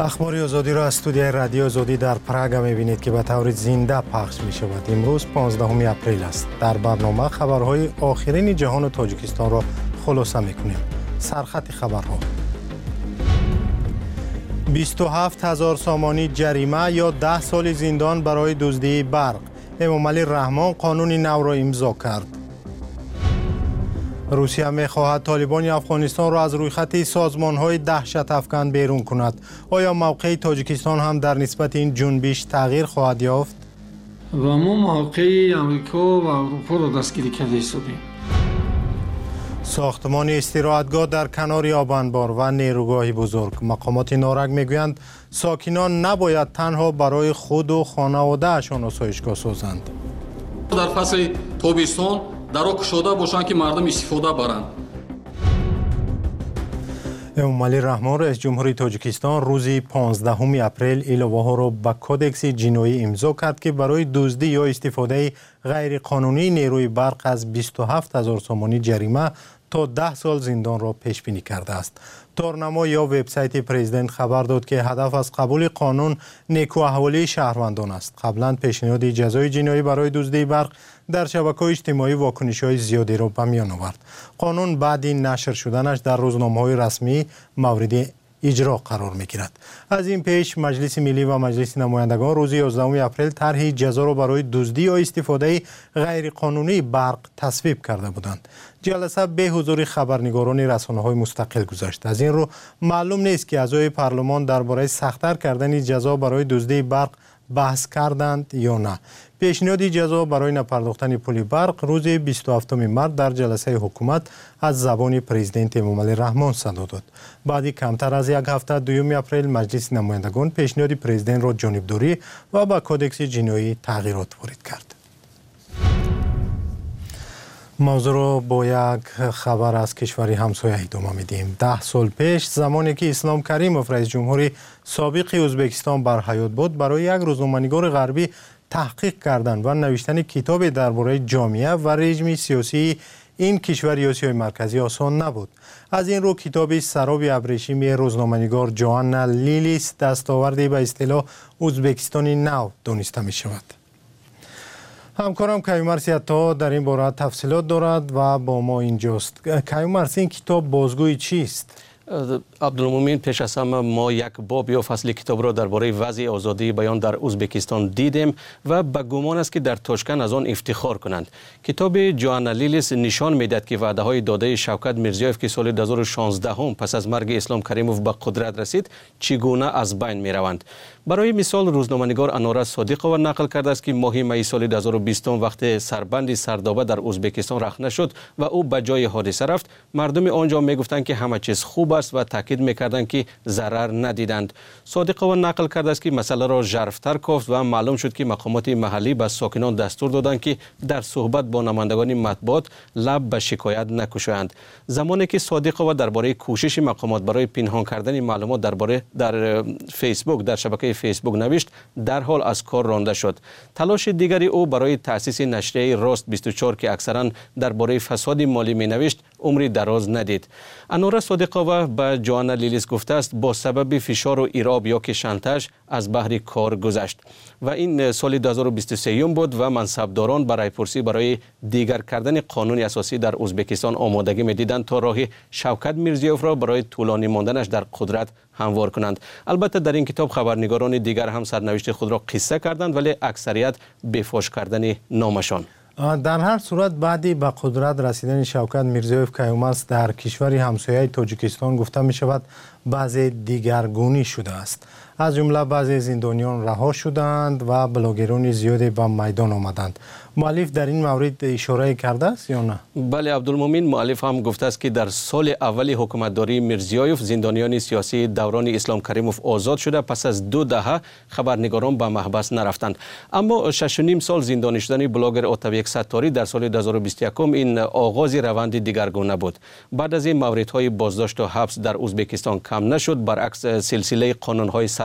اخبار آزادی را از استودیوی رادیو آزادی در پراگ می‌بینید که به طور زنده پخش می‌شود. امروز 15 اپریل است. در برنامه خبرهای آخرین جهان و تاجیکستان را خلاصه می‌کنیم. سرخط خبرها: 27,000 سامانی جریمه یا 10 سال زندان برای دزدی برق. امامعلی رحمان قانون نو را امضا کرد. روسیه می‌خواهد طالبان افغانستان را از روی خط سازمان‌های دهشت افکن بیرون کند. آیا موقع تاجیکستان هم در نسبت این جنبش تغییر خواهد یافت؟ و ما موقع آمریکا و اروپا را دستگیری کرده هستیم. ساختمان استراحتگاه در کنار آبانبار و نیروگاه بزرگ. مقامات نارنگ میگویند ساکنان نباید تنها برای خود و خانواده‌شان آسایشگاه سازند. در فصل تابستان درو کشوده باشند که مردم استفاده برند. امامعلی رحمان رئیس جمهوری تاجیکستان روز 15 اپریل الواه‌ها را به کدکس جنایی امضا کرد که برای دزدی یا استفاده غیر قانونی نیروی برق از 27,000 سامانی جریمه تا 10 سال زندان را پیش بینی کرده است. تارنما یا وبسایت پرزیدنت خبر داد که هدف از قبول قانون نیکواحوالی شهروندان است. قبلا پیشنهاد جزای جنایی برای دزدی برق در شبکه‌های اجتماعی واکنش‌های زیادی را به میان آورد. قانون بعد نشر شدنش در روزنامه‌های رسمی مورد اجرا قرار می‌گیرد. از این پیش مجلس ملی و مجلس نمایندگان روز 11 اپریل طرح جزا را برای دزدی یا استفاده غیرقانونی برق تصویب کرده بودند. جلسه به حضور خبرنگاران رسانه‌های مستقل گذشت. از این رو معلوم نیست که اعضای پارلمان درباره سخت‌تر کردن جزا برای دزدی برق بحث کردند یا نه. پیشنهاد جزا برای نپرداختن پول برق روز 27 مارس در جلسه حکومت از زبان پرزیدنت امامعلی رحمان صدا داد. بعد کمتر از یک هفته 2 اپریل مجلس نمایندگان پیشنهاد پرزیدنت را جانبداری و به کدکس جنایی تغییرات وارد کرد. موضوع را با یک خبر از کشوری همسایه ادامه میدیم. 10 سال پیش زمانی که اسلام کریموف رئیس جمهوری سابق ازبکستان بر حیات بود، برای یک روزنامه‌نگار غربی تحقیق کردن و نوشتن کتابی درباره جامعه و رژیم سیاسی این کشور آسیای مرکزی آسان نبود. از این رو کتاب سراب ابریشمی روزنامه‌نگار جوانا لیلیس دستاوردی به اصطلاح ازبکستانی نو دانسته می شود. همکارم کیومرث عطا در این باره تفصیلات دارد و با ما اینجاست. کیومرث، این کتاب بازگوی چیست؟ عبدالمومن، پیش از همه ما یک باب یا فصل کتاب را درباره وضع آزادی بیان در ازبکستان دیدیم و به گمان است که در تاشکند از آن افتخار کنند. کتاب جوانا لیلیس نشان میدهد که وعده های داده شوکت میرزیایف که سال 2016 پس از مرگ اسلام کریموف به قدرت رسید چگونه از بین می روند. برای مثال روزنامه‌نگار انوره صادقова نقل کرده است که ماه می سال 2020 وقت سربند سردابه در ازبکستان رخنه شد و او به جای حادثه رفت، مردم آنجا میگفتند که همه چیز خوب است و تاکید میکردند که ضرر ندیدند. صادقова نقل کرده است که مسئله را ژرف‌تر گفت و معلوم شد که مقامات محلی به ساکنان دستور دادند که در صحبت با نمایندگان مطبوعات لب به شکایت نکشند. زمانی که صادقова درباره کوشش مقامات برای پنهان کردن معلومات در فیسبوک در شبکه فیسبوک نوشت، در حال از کار رانده شد. تلاش دیگری او برای تأسیس نشریه راست 24 که اکثرا درباره فساد مالی می نوشت عمری دراز ندید. انوره صادقова به جوانا لیلیس گفته است با سبب فشار و ایراب یا که شانتاژ از بحر کار گذشت و این سال 2023 بود و منصبداران برای پرسی برای دیگر کردن قانون اساسی در ازبکستان آمادگی می‌دیدند تا راه شوکت میرزیایف را برای طولانی ماندنش در قدرت هموار کنند. البته در این کتاب خبرنگاران دیگر هم سرنوشت خود را قصه کردند، ولی اکثریت به فاش کردن نامشان. در هر صورت بعدی به قدرت رسیدن شوکت میرزیایف کیومرث در کشوری همسایه تاجیکستان گفته می شود بعض دیگرگونی شده است. از جمله بعضی زندانیان رها شدند و بلاگران زیادی به میدان آمدند. مؤلف در این مورد اشاره کرده است یا نه؟ بله عبدالمومن، مؤلف هم گفته است که در سال اول حکومتداری میرزیایف زندانیان سیاسی دوران اسلام کریموف آزاد شده، پس از 2 دهه خبرنگاران به محبس نرفتند. اما 6.5 سال زندانی شدن بلاگر آتابک ستاری در سال 2021 این آغاز روند دیگرگونه بود. بعد از این موردهای بازداشت و حبس در ازبکستان کم نشد، برعکس سلسله قانون‌های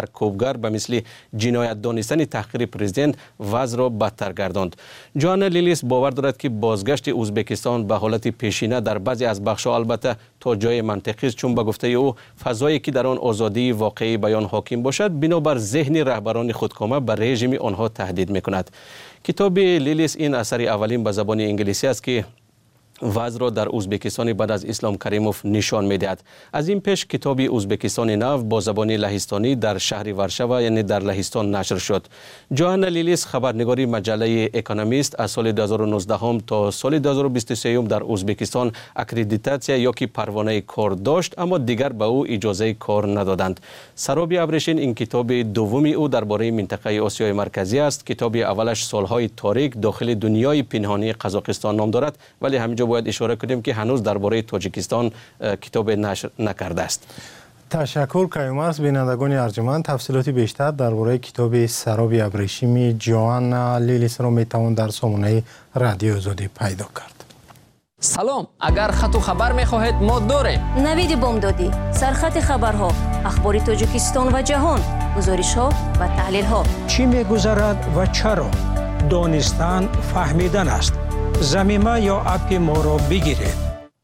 سرکوبگر به مثل جنایت دانستن تحقیر پرزیدنت وضع را بدتر گرداند. جوانا لیلیس باور دارد که بازگشت ازبکستان به حالت پیشینه در بعضی از بخش‌ها البته تا جای منطقی است، چون به گفته او فضایی که در آن آزادی واقعی بیان حاکم باشد بنابر ذهن رهبران خودکامه به رژیم آنها تهدید می‌کند. کتاب لیلیس این اثر اولین به زبان انگلیسی است که وضع را در ازبکستان بعد از اسلام کریموف نشان می‌دهد. از این پیش کتاب ازبکستان نو با زبان لهستانی در شهر ورشوا یعنی در لهستان نشر شد. جوانا لیلیس خبرنگاری مجله اکونومیست از سال 2019 تا سال 2023 در ازبکستان اکریدیتاسیا یا که پروانه کار داشت، اما دیگر به او اجازه کار ندادند. سراب ابریشین این کتاب دومی او درباره منطقه آسیای مرکزی است. کتاب اولش سالهای تاریک داخل دنیای پنهانی قزاقستان نام دارد، ولی همینجا باید اشاره کنیم که هنوز درباره تاجیکستان کتاب نشر نکرده است. تشکر کیومرث. بینندگان ارجمند، تفصیلات بیشتر درباره کتاب سراب ابریشمی جوانا لیلیس را میتوان در سامانه رادیو آزادی پیدا کرد. سلام، اگر خط و خبر میخواهید ما داریم. نوید بامدادی، سرخط خبرها، اخبار تاجیکستان و جهان، گزارش‌ها و تحلیل‌ها. چی می‌گذرد و چرا؟ دانستن فهمیدن است. زمینه یا اپ ما را بگیرید.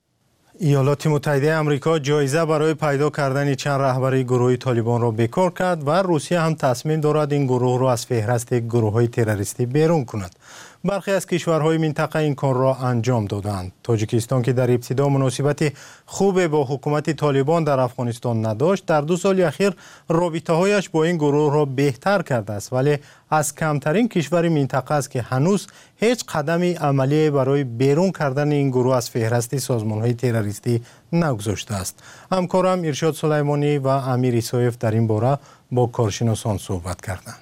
ایالات متحده آمریکا جایزه برای پیدا کردن چند رهبر گروه طالبان را بکار کرد و روسیه هم تصمیم دارد این گروه را از فهرست گروه‌های تروریستی بیرون کند. برخی از کشورهای منطقه این کار را انجام دادند. تاجیکستان که در ابتدا مناسبت خوب با حکومت طالبان در افغانستان نداشت، در 2 سال اخیر رابطه‌هایش با این گروه را بهتر کرده است، ولی از کمترین کشور منطقه است که هنوز هیچ قدمی عملی برای بیرون کردن این گروه از فهرست سازمان‌های تروریستی نگذاشته است. همکارم ارشاد سلیمانی و امیر ایسایف در این باره با کارشناسان صحبت کردند.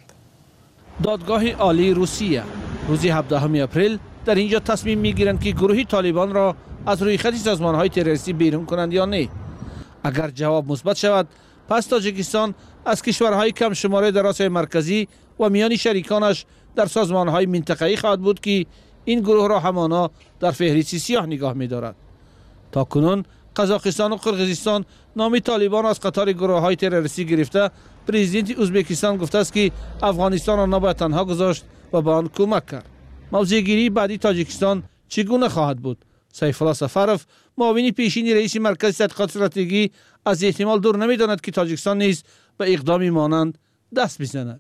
دادگاه عالی روسیه روز 17 اپریل در اینجا تصمیم میگیرند که گروه طالبان را از روی خط سازمان‌های تروریستی بیرون کنند یا نه. اگر جواب مثبت شود، پس تاجیکستان از کشورهای کم شماره در آسیای مرکزی و میان شریکانش در سازمان‌های منطقه‌ای خواهد بود که این گروه را همانا در فهرست سیاه نگاه می‌دارد. تاکنون قزاقستان و قرقیزستان نام طالبان از قطار گروه‌های تروریستی گرفته، پرزیدنت ازبکستان گفته است که افغانستان را نباید تنها گذاشت و به آن کمک کرد. موضع‌گیری بعدی تاجیکستان چگونه خواهد بود؟ سیف الله سفرف، معاون پیشین رئیس مرکز تحقیقات استراتژی، از احتمال دور نمی‌داند که تاجیکستان نیز به اقدامی مانند دست بزند.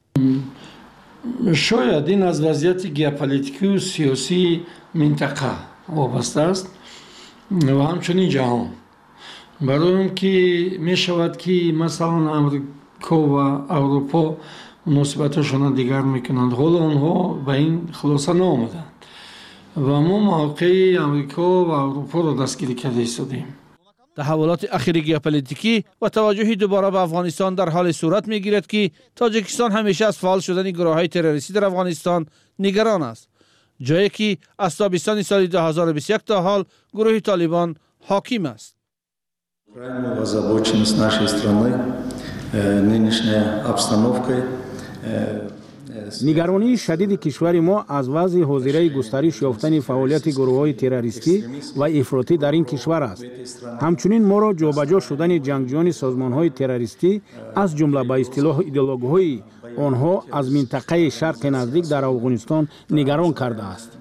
شاید این از وضعیت ژئوپلیتیکی و سیاسی منطقه وابسته است و همچنین جهان. برای اون که می شود که مثلا امریکا و اروپا مناسبتشان دیگر میکنند، حال آنها به این خلاصه نآمدند و ما موقع امریکا و اروپا را دستگیری کرده ایستادیم. تحولات اخیر ژئوپلیتیکی و توجهی دوباره به افغانستان در حال صورت میگیرد که تاجیکستان همیشه از فعال شدن گروه‌های تروریستی در افغانستان نگران است، جایی که از تابستان سال 2021 تا حال گروه طالبان حاکم است. Крайнюю озабоченность нашей страны нынешняя обстановка. نگرانی شدید کشور ما از وضع حاضره گسترش یافتن فعالیت گروه‌های تروریستی و افراطی در این کشور است. همچنین ما را جابجا شدن جنگجویان سازمان‌های تروریستی از جمله به اصطلاح ایدئولوژی‌های آنها از منطقه شرق نزدیک در افغانستان نگران کرده است.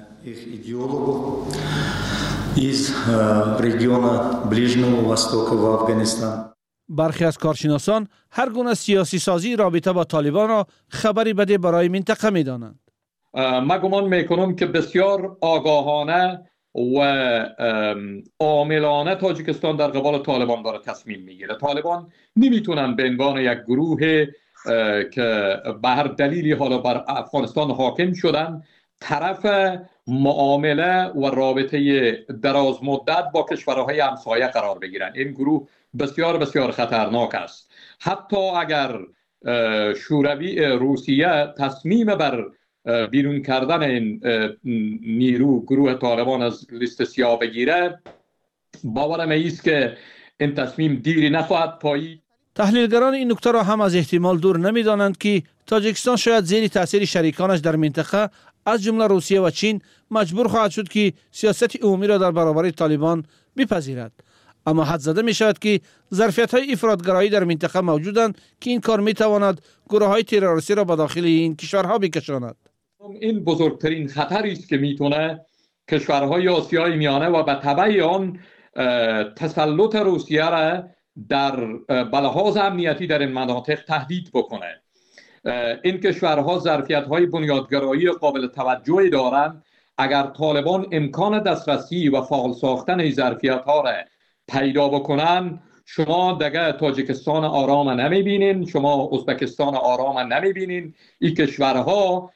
из региона Ближнего Востока в Афганистан. برخی از کارشناسان هر گونه سیاسی سازی رابطه با طالبان را خبری بده برای منطقه می دانند. من گمان میکنم که بسیار آگاهانه و عاملانه تاجیکستان در قبال طالبان داره تصمیم میگیره. طالبان نمیتونن به عنوان یک گروه که به هر دلیلی حالا بر افغانستان حاکم شدن طرف معامله و رابطه دراز مدت با کشورهای همسایه قرار بگیرن. این گروه بسیار بسیار خطرناک است. حتی اگر شوروی روسیه تصمیم بر بیرون کردن این نیرو گروه طالبان از لیست سیاه بگیره، باورم است که این تصمیم دیری نخواهد پایید. تحلیلگران این نکته را هم از احتمال دور نمی‌دانند که تاجیکستان شاید زیر تاثیر شریکانش در منطقه از جمله روسیه و چین مجبور خواهد شد که سیاست عمومی را در برابر طالبان بپذیرد. اما حد زده می شود که ظرفیت های افراطگرایی در منطقه موجودند که این کار می تواند گروه های تروریستی را به داخل این کشورها بکشاند. این بزرگترین خطری است که میتونه کشورهای آسیای میانه و به تبع آن تسلط روسیه را در بلحاظ امنیتی در این مناطق تهدید بکنه. این کشورها ظرفیت‌های بنیادگرایی قابل توجهی دارند. اگر طالبان امکان دسترسی و فعال ساختن این ظرفیت‌ها را پیدا بکنن، شما دیگه تاجیکستان آرام نمیبینین، شما ازبکستان آرام نمیبینین. این کشورها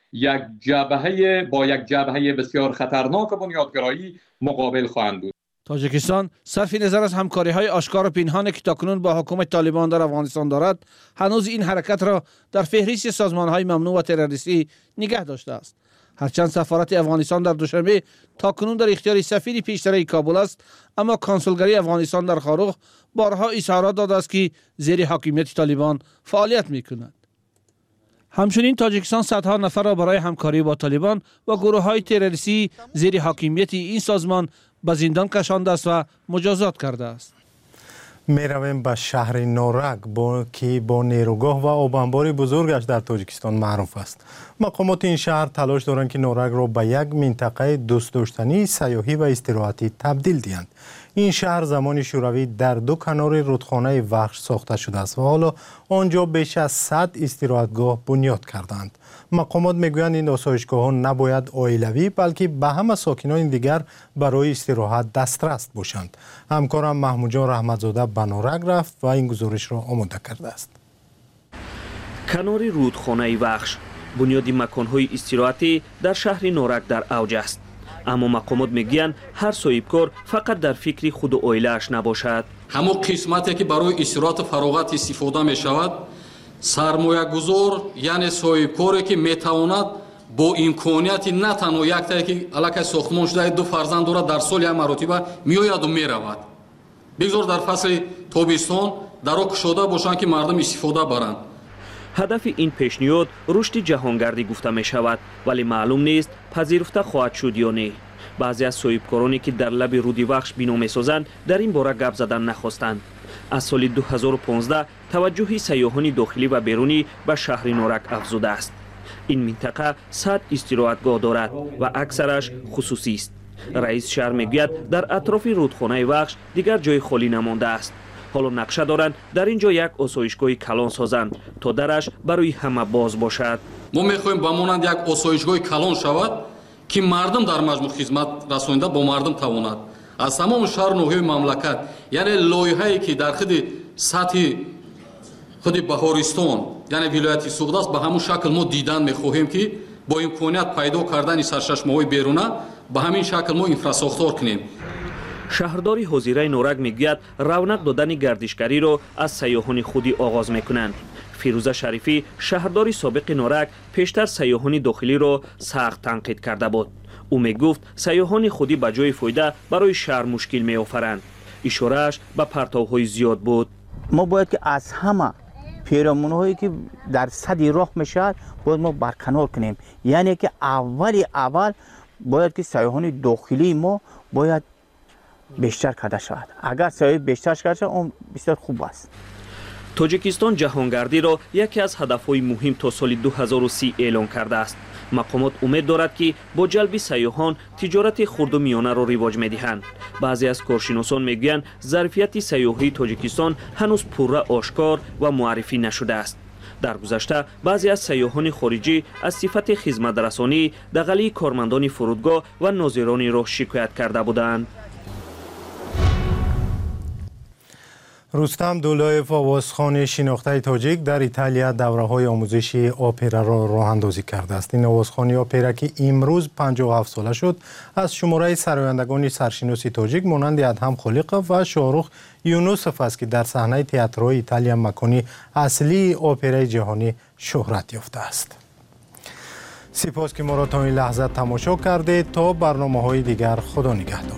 با یک جبهه بسیار خطرناک بنیادگرایی مقابل خواهند بود. تاجیکستان صرف نظر از همکاری‌های آشکار و پنهان که تاکنون با حکومت طالبان در افغانستان دارد، هنوز این حرکت را در فهرست سازمان‌های ممنوع و تروریستی نگه داشته است. هرچند سفارت افغانستان در دوشنبه تاکنون در اختیار سفیر پیشتر کابل است، اما کنسولگری افغانستان در خاروخ بارها اظهارات داده است که زیر حاکمیت طالبان فعالیت می‌کند. همچنین تاجیکستان صدها نفر را برای همکاری با طالبان و گروه‌های تروریستی زیر حاکمیت این سازمان به زندان کشانده است و مجازات کرده است. می رویم به شهر نورک که با نیروگاه و آبانبار بزرگش در تاجیکستان معروف است. مقامات این شهر تلاش دارند که نورک را به یک منطقه دوست داشتنی سیاحی و استراحتی تبدیل دهند. این شهر زمان شوروی در دو کنار رودخانه وخش ساخته شده است و حالا آنجا بیش از 100 استراحتگاه بنیاد کردند. مقامات میگویند این آسایشگاه ها نباید عائلوی بلکه به همه ساکنان دیگر برای استراحت دسترس باشند. همکارم محمود جان رحمتزاده به نورک رفت و این گزارش را آماده کرده است. کنار رودخانه وخش بنیادی مکان‌های استراحتی در شهر نورک در اوج است. اما مقامات میگویند هر صاحبکار فقط در فکر خود و عائله‌اش نباشد. همون قسمتی که برای استراحت و فراغت استفاده می شود، سرمایه‌گذار یعنی صاحبکاری که میتواند با امکانیت نه تنها یک تا که علاقه ساختمان شده دو فرزند دارد در سال یک مرتبه میآید و میرود. بگذار در فصل تابستان درو کشاده باشند که مردم استفاده برند. هدف این پیشنهاد رشد جهانگردی گفته می شود، ولی معلوم نیست پذیرفته خواهد شد یا نه. بعضی از صاحبکارانی که در لب رود وخش بنا می‌سازند در این باره گپ زدن نخواستند. از سال 2015 توجه سیاحان داخلی و بیرونی به شهر نورک افزوده است. این منطقه 100 استراحتگاه دارد و اکثرش خصوصی است. رئیس شهر میگوید در اطراف رودخانه وخش دیگر جای خالی نمانده است. حالا نقشه دارند در اینجا یک آسایشگاه کلان سازند تا درش برای همه باز باشد. ما میخواهیم به مانند یک آسایشگاه کلان شود که مردم در مجموع خدمت رسانیده با مردم تواند از تمام شهر نوحه مملکت، یعنی لایحه‌ای که در خود سطح خود بهارستان یعنی ولایت سوغد است به همون شکل ما دیدن میخواهیم که با امکانیت پیدا کردن سرچشمه‌های بیرونه به همین شکل ما انفراساختار کنیم. شهرداری حضیره نورک میگوید رونق دادن گردشگری را از سیاحان خودی آغاز میکنند. فیروزه شریفی شهرداری سابق نورک پیشتر سیاحان داخلی را سخت تنقید کرده بود. او میگفت سیاحان خودی به جای فایده برای شهر مشکل میآفرند. اشاره‌اش به پرتوهای زیاد بود. ما باید که از همه پیرامونهایی که در صد راه میشد باید ما برکنار کنیم، یعنی که اول باید که سیاحان داخلی ما باید بیشتر کرده شود. اگر سیاحی بیشتر کرده شود اون بسیار خوب است. تاجیکستان جهانگردی را یکی از هدفهای مهم تا سال 2030 اعلان کرده است. مقامات امید دارد که با جلب سیاحان تجارت خرد و میانه را رواج می‌دهند. بعضی از کارشناسان میگویند ظرفیت سیاحی تاجیکستان هنوز پوره آشکار و معرفی نشده است. در گذشته بعضی از سیاحان خارجی از صفت خدمت رسانی دغلی کارمندان فرودگاه و ناظران را شکایت کرده بودند. رستم دولایف آوازخوان شناخته تاجیک در ایتالیا دوره‌های آموزشی اپرا را راه اندازی کرده است. این آوازخوانی اپرا که امروز 57 ساله شد از شماره سرایندگان سرشناسی تاجیک مانند ادهم خالقov و شاهرخ یونوسف است که در صحنه تئاترهای ایتالیا مکانی اصلی اپرای جهانی شهرت یافته است. سپاس که ما را تا این لحظه تماشا کردید. تا برنامه‌های دیگر خدا نگهدار.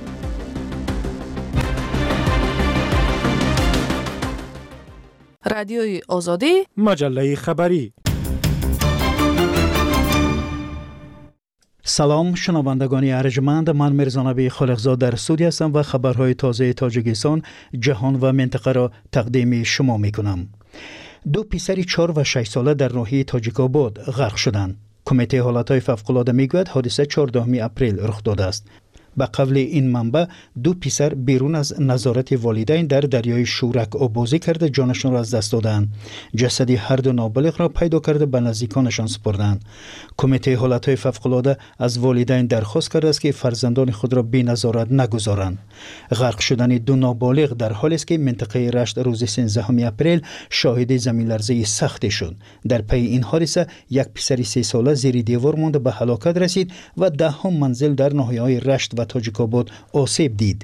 رادیوی آزادی، مجله خبری. سلام شنوندگان ارجمند، من میرزا نبی خالقزاد در استودیو هستم و خبرهای تازه تاجیکستان، جهان و منطقه را تقدیم شما میکنم. 2 پسر 4 و 6 ساله در ناحیه تاجیک‌آباد غرق شدند. کمیته حالتهای فوق‌العاده میگوید حادثه 14 اپریل رخ داده است. به قول این منبع 2 پسر بیرون از نظارت والدین در دریای شورک آبازی کرده جانشان را از دست دادند. جسد هر دو نابالغ را پیدا کرده به نزدیکانشان سپردند. کمیته حالتهای فوق‌العاده از والدین درخواست کرده است که فرزندان خود را بی نظارت نگذارند. غرق شدن 2 نابالغ در حالی است که منطقه رشت روز 13 اپریل شاهد زمین لرزه سختی شد. در پی این حادثه یک پسر 3 ساله زیر دیوار مانده به هلاکت رسید و 10 منزل در ناحیه‌های رشت و تاجیک‌آباد آسیب دید.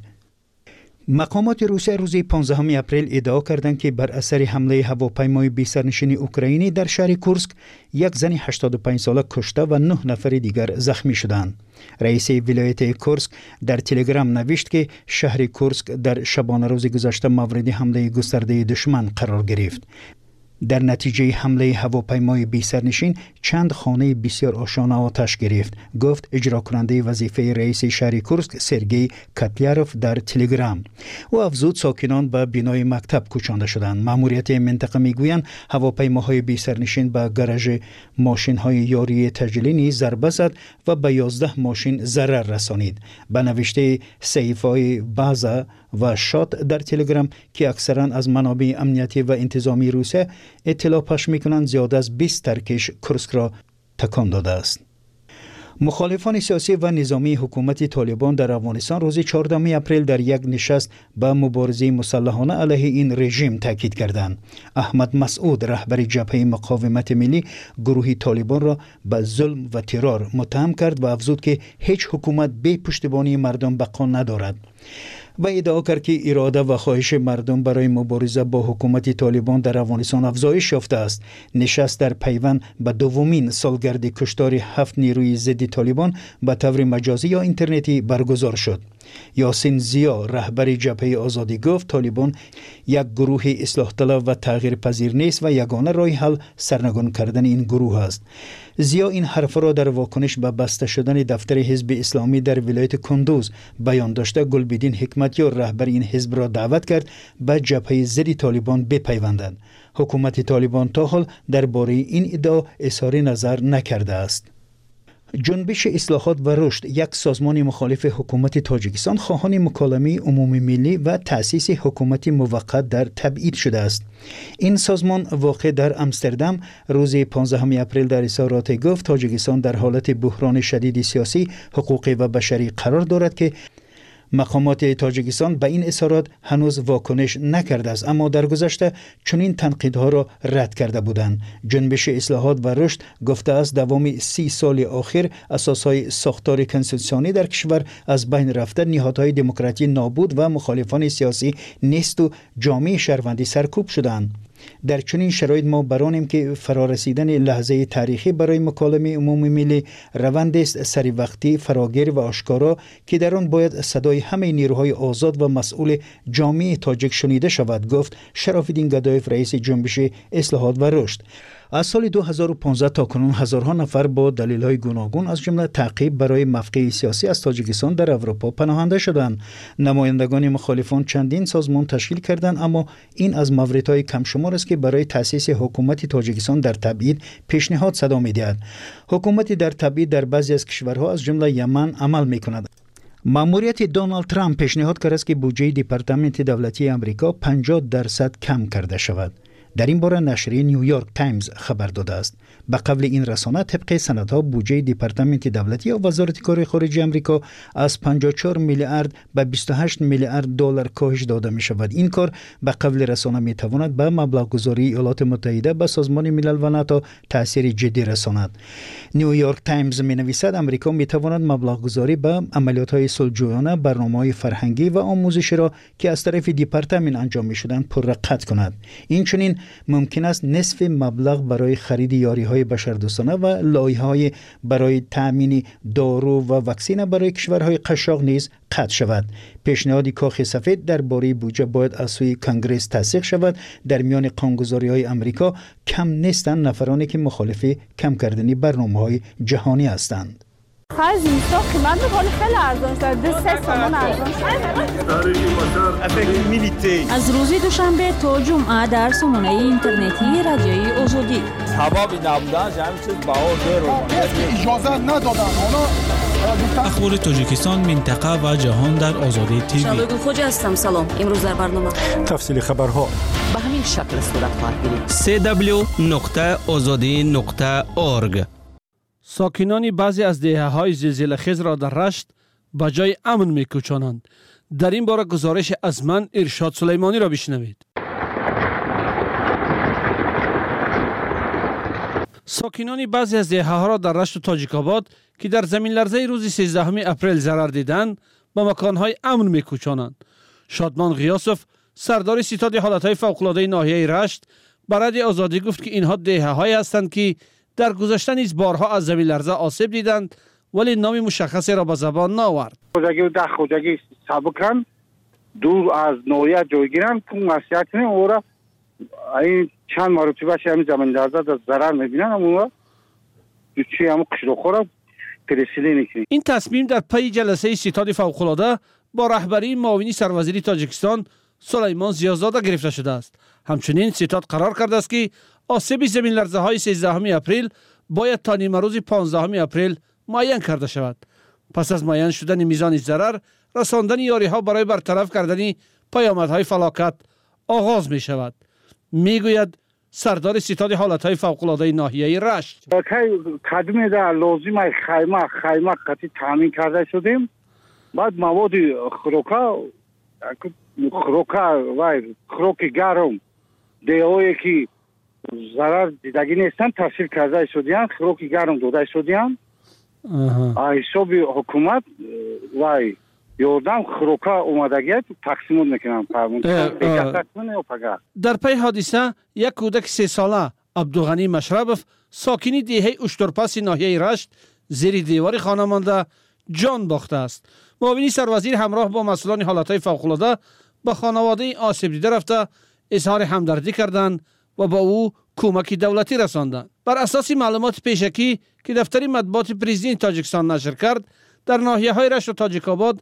مقامات روسیه روز 15 اپریل ادعا کردند که بر اثر حمله هواپیمای بی سرنشین اوکراینی در شهر کورسک یک زن 85 ساله کشته و 9 نفر دیگر زخمی شدند. رئیس ولایت کورسک در تلگرام نوشت که شهر کورسک در شبانه روز گذشته مورد حمله گسترده دشمن قرار گرفت. در نتیجه حمله هواپیمای بی سرنشین چند خانه بسیار آشانه آتش گرفت، گفت اجرا کننده وظیفه رئیس شهر کورسک سرگئی کاتلیاروف در تلگرام. او افزود ساکنان به بینای مکتب کوچانده شدند. ماموریت منطقه میگویند هواپیماهای بی سرنشین به گاراژ ماشین‌های یاری تجلی نیز ضربه زد و به 11 ماشین ضرر رسانید. به نوشته صحیفه‌های بازا و شات در تلگرام که اکثرا از منابع امنیتی و انتظامی روسیه اطلاع پخش می‌کنند، زیاده از 20 ترکش کورسک را تکان داده است. مخالفان سیاسی و نظامی حکومت طالبان در افغانستان روز 14 اپریل در یک نشست به مبارزه مسلحانه علیه این رژیم تاکید کردند. احمد مسعود رهبر جبهه مقاومت ملی گروه طالبان را به ظلم و ترور متهم کرد و افزود که هیچ حکومت بی پشتیبانی مردم بقا ندارد. و ادعا کرد که اراده و خواهش مردم برای مبارزه با حکومت طالبان در افغانستان افزایش یافته است. نشست در پیوند به دومین سالگرد کشتار 7 نیروی ضد طالبان به طور مجازی یا اینترنتی برگزار شد. یاسین زیا رهبر جبهه آزادی گفت طالبان یک گروه اصلاح طلب و تغییر پذیر نیست و یگانه راه حل سرنگون کردن این گروه است. زیا این حرف را در واکنش به بسته شدن دفتر حزب اسلامی در ولایت کندوز بیان داشته گلبدین حکمتیار رهبر این حزب را دعوت کرد به جبهه ضد طالبان بپیوندند. حکومت طالبان تا حال درباره این ادعا اظهار نظر نکرده است. جنبش اصلاحات و رشد، یک سازمان مخالف حکومت تاجیکستان، خواهان مکالمه عمومی ملی و تأسیس حکومت موقت در تبعید شده است. این سازمان واقع در امستردام روز 15 اپریل در اظهارات گفت تاجیکستان در حالت بحران شدید سیاسی، حقوقی و بشری قرار دارد که مقامات تاجیکستان به این اظهارات هنوز واکنش نکرده است، اما در گذشته چنین تنقیدها را رد کرده بودند. جنبش اصلاحات و رشد گفته است دوام 30 سال آخر اساسهای ساختار کنستیتوسیونی در کشور از بین رفته، نهادهای دموکراسی نابود و مخالفان سیاسی نیست و جامعه شهروندی سرکوب شدند. در چنین شرایط ما برانیم که فرارسیدن لحظه تاریخی برای مکالمه عمومی ملی روند است سری وقتی، فراگیر و آشکارا که در آن باید صدای همه نیروهای آزاد و مسئول جامعه تاجیک شنیده شود، گفت شراف‌الدین گدایف رئیس جنبش اصلاحات و رشد. از سال 2015 تا کنون هزارها نفر با دلایل گوناگون از جمله تعقیب برای موقع سیاسی از تاجیکستان در اروپا پناهنده شدند. نمایندگان مخالفان چندین سازمان تشکیل کردند، اما این از موردهای کم شمار است که برای تأسیس حکومت تاجیکستان در تبعید پیشنهاد صدا می‌دهد. حکومت در تبعید در بعضی از کشورها از جمله یمن عمل می‌کند. ماموریت دونالد ترامپ پیشنهاد کرده است که بودجه دپارتمنت دولتی آمریکا 50% کم کرده شود. در این باره نشریه نیویورک تایمز خبر داده است. به قول این رسانه طبق سندها بودجه دپارتمنت دولتی یا وزارت کار خارجه آمریکا از 54 میلیارد به 28 میلیارد دلار کاهش داده می شود. این کار به قول رسانه می تواند به مبلغ گذاری ایالات متحده به سازمان ملل و ناتو تاثیر جدی رساند. نیویورک تایمز می نویسد آمریکا می تواند مبلغ گذاری به عملیات های صلح‌جویانه، برنامه‌های فرهنگی و آموزشی را که از طرف دپارتمنت انجام می شدند پر قطع کند. این چنین ممکن است نصف مبلغ برای خرید یاری‌های بشردوستانه و لایحه‌های برای تأمین دارو و واکسن برای کشورهای قشاق نیز قطع شود. پیشنهاد کاخ سفید درباره بودجه باید از سوی کنگره تصدیق شود. در میان قانون‌گذاری‌های آمریکا کم نیستند نفرانی که مخالف کم کردن برنامه‌های جهانی هستند. خرج اینستا قیمت میکنه خیلی ارزان شده 2-3 تومان ارزان شده. از روز دوشنبه تا جمعه در سامانه اینترنتی رادیوی آزادی حبابی نبودن همین چیز باور رو اجازه ندادن اخبار تاجیکستان منطقه و جهان در آزادی تیوی. شبگون خوج هستم. سلام. امروز در برنامه تفصیل خبرها به همین شکل صورت خواهد گرفت. www.azadi.org. ساکنان بعضی از دهه‌های زلزله خیز را در رشت به جای امن می‌کوچانند. در این باره گزارش از من ارشاد سلیمانی را بشنوید. ساکنان بعضی از دهه‌ها را در رشت و تاجیک‌آباد که در زمین لرزه روز 13 اپریل ضرر دیدند به مکان‌های امن می‌کوچانند. شادمان غیاسف سردار ستاد حالت‌های فوق‌العاده ناحیه رشت برای آزادی گفت که اینها دهه‌هایی هستند که در گذشته نیز بارها از زمین لرزه آسیب دیدند ولی نام مشخصی را به زبان نآورد. خودگی سابقاً دور از ناحیه جایگیرند که مسئولیت نه اورا این چند مرتبه همین زمین لرزه در ضرر می‌بینند اما چی هم قشرخو را پرسیده نکنید. این تصمیم در پی جلسه ستاد فوق‌العاده با رهبری معاون سروزیر تاجیکستان سلیمان زیازاده گرفته شده است. همچنین ستاد قرار کرده است که آسیب زمین لرزه های 13 اپریل باید تا نیمه روز 15 اپریل معین کرده شود. پس از معین شدن میزان ضرر، رساندن یاری ها برای برطرف کردن پیامدهای فلاکت آغاز می شود. می گوید سردار ستاد حالتهای فوق‌العاده ناحیه رشت. قدمی در لازم خیمه قطعی تامین کرده شدیم. بعد مواد خروک گرم دیهایی که ضرر دیدگی نیستن تحصیل کرده شدیان خروک گرم داده شدیان حساب حکومت و یاردم خروکا اومدگی تقسیم میکنن. در پی حادثه یک کودک 3 ساله عبدالغنی مشربف ساکنی دیهه اشترپس ناحیه رشت زیر دیوار خانه مانده جان باخته است. معاون سروزیر همراه با مسئولان حالتهای فوق‌العاده به خانواده آسیب دیده رفته اظهار همدردی کردند و با او کمک دولتی رساندند. بر اساس معلومات پیشکی که دفتر مطبوعات پرزیدنت تاجیکستان نشر کرد، در ناحیه‌های رشت و تاجیک‌آباد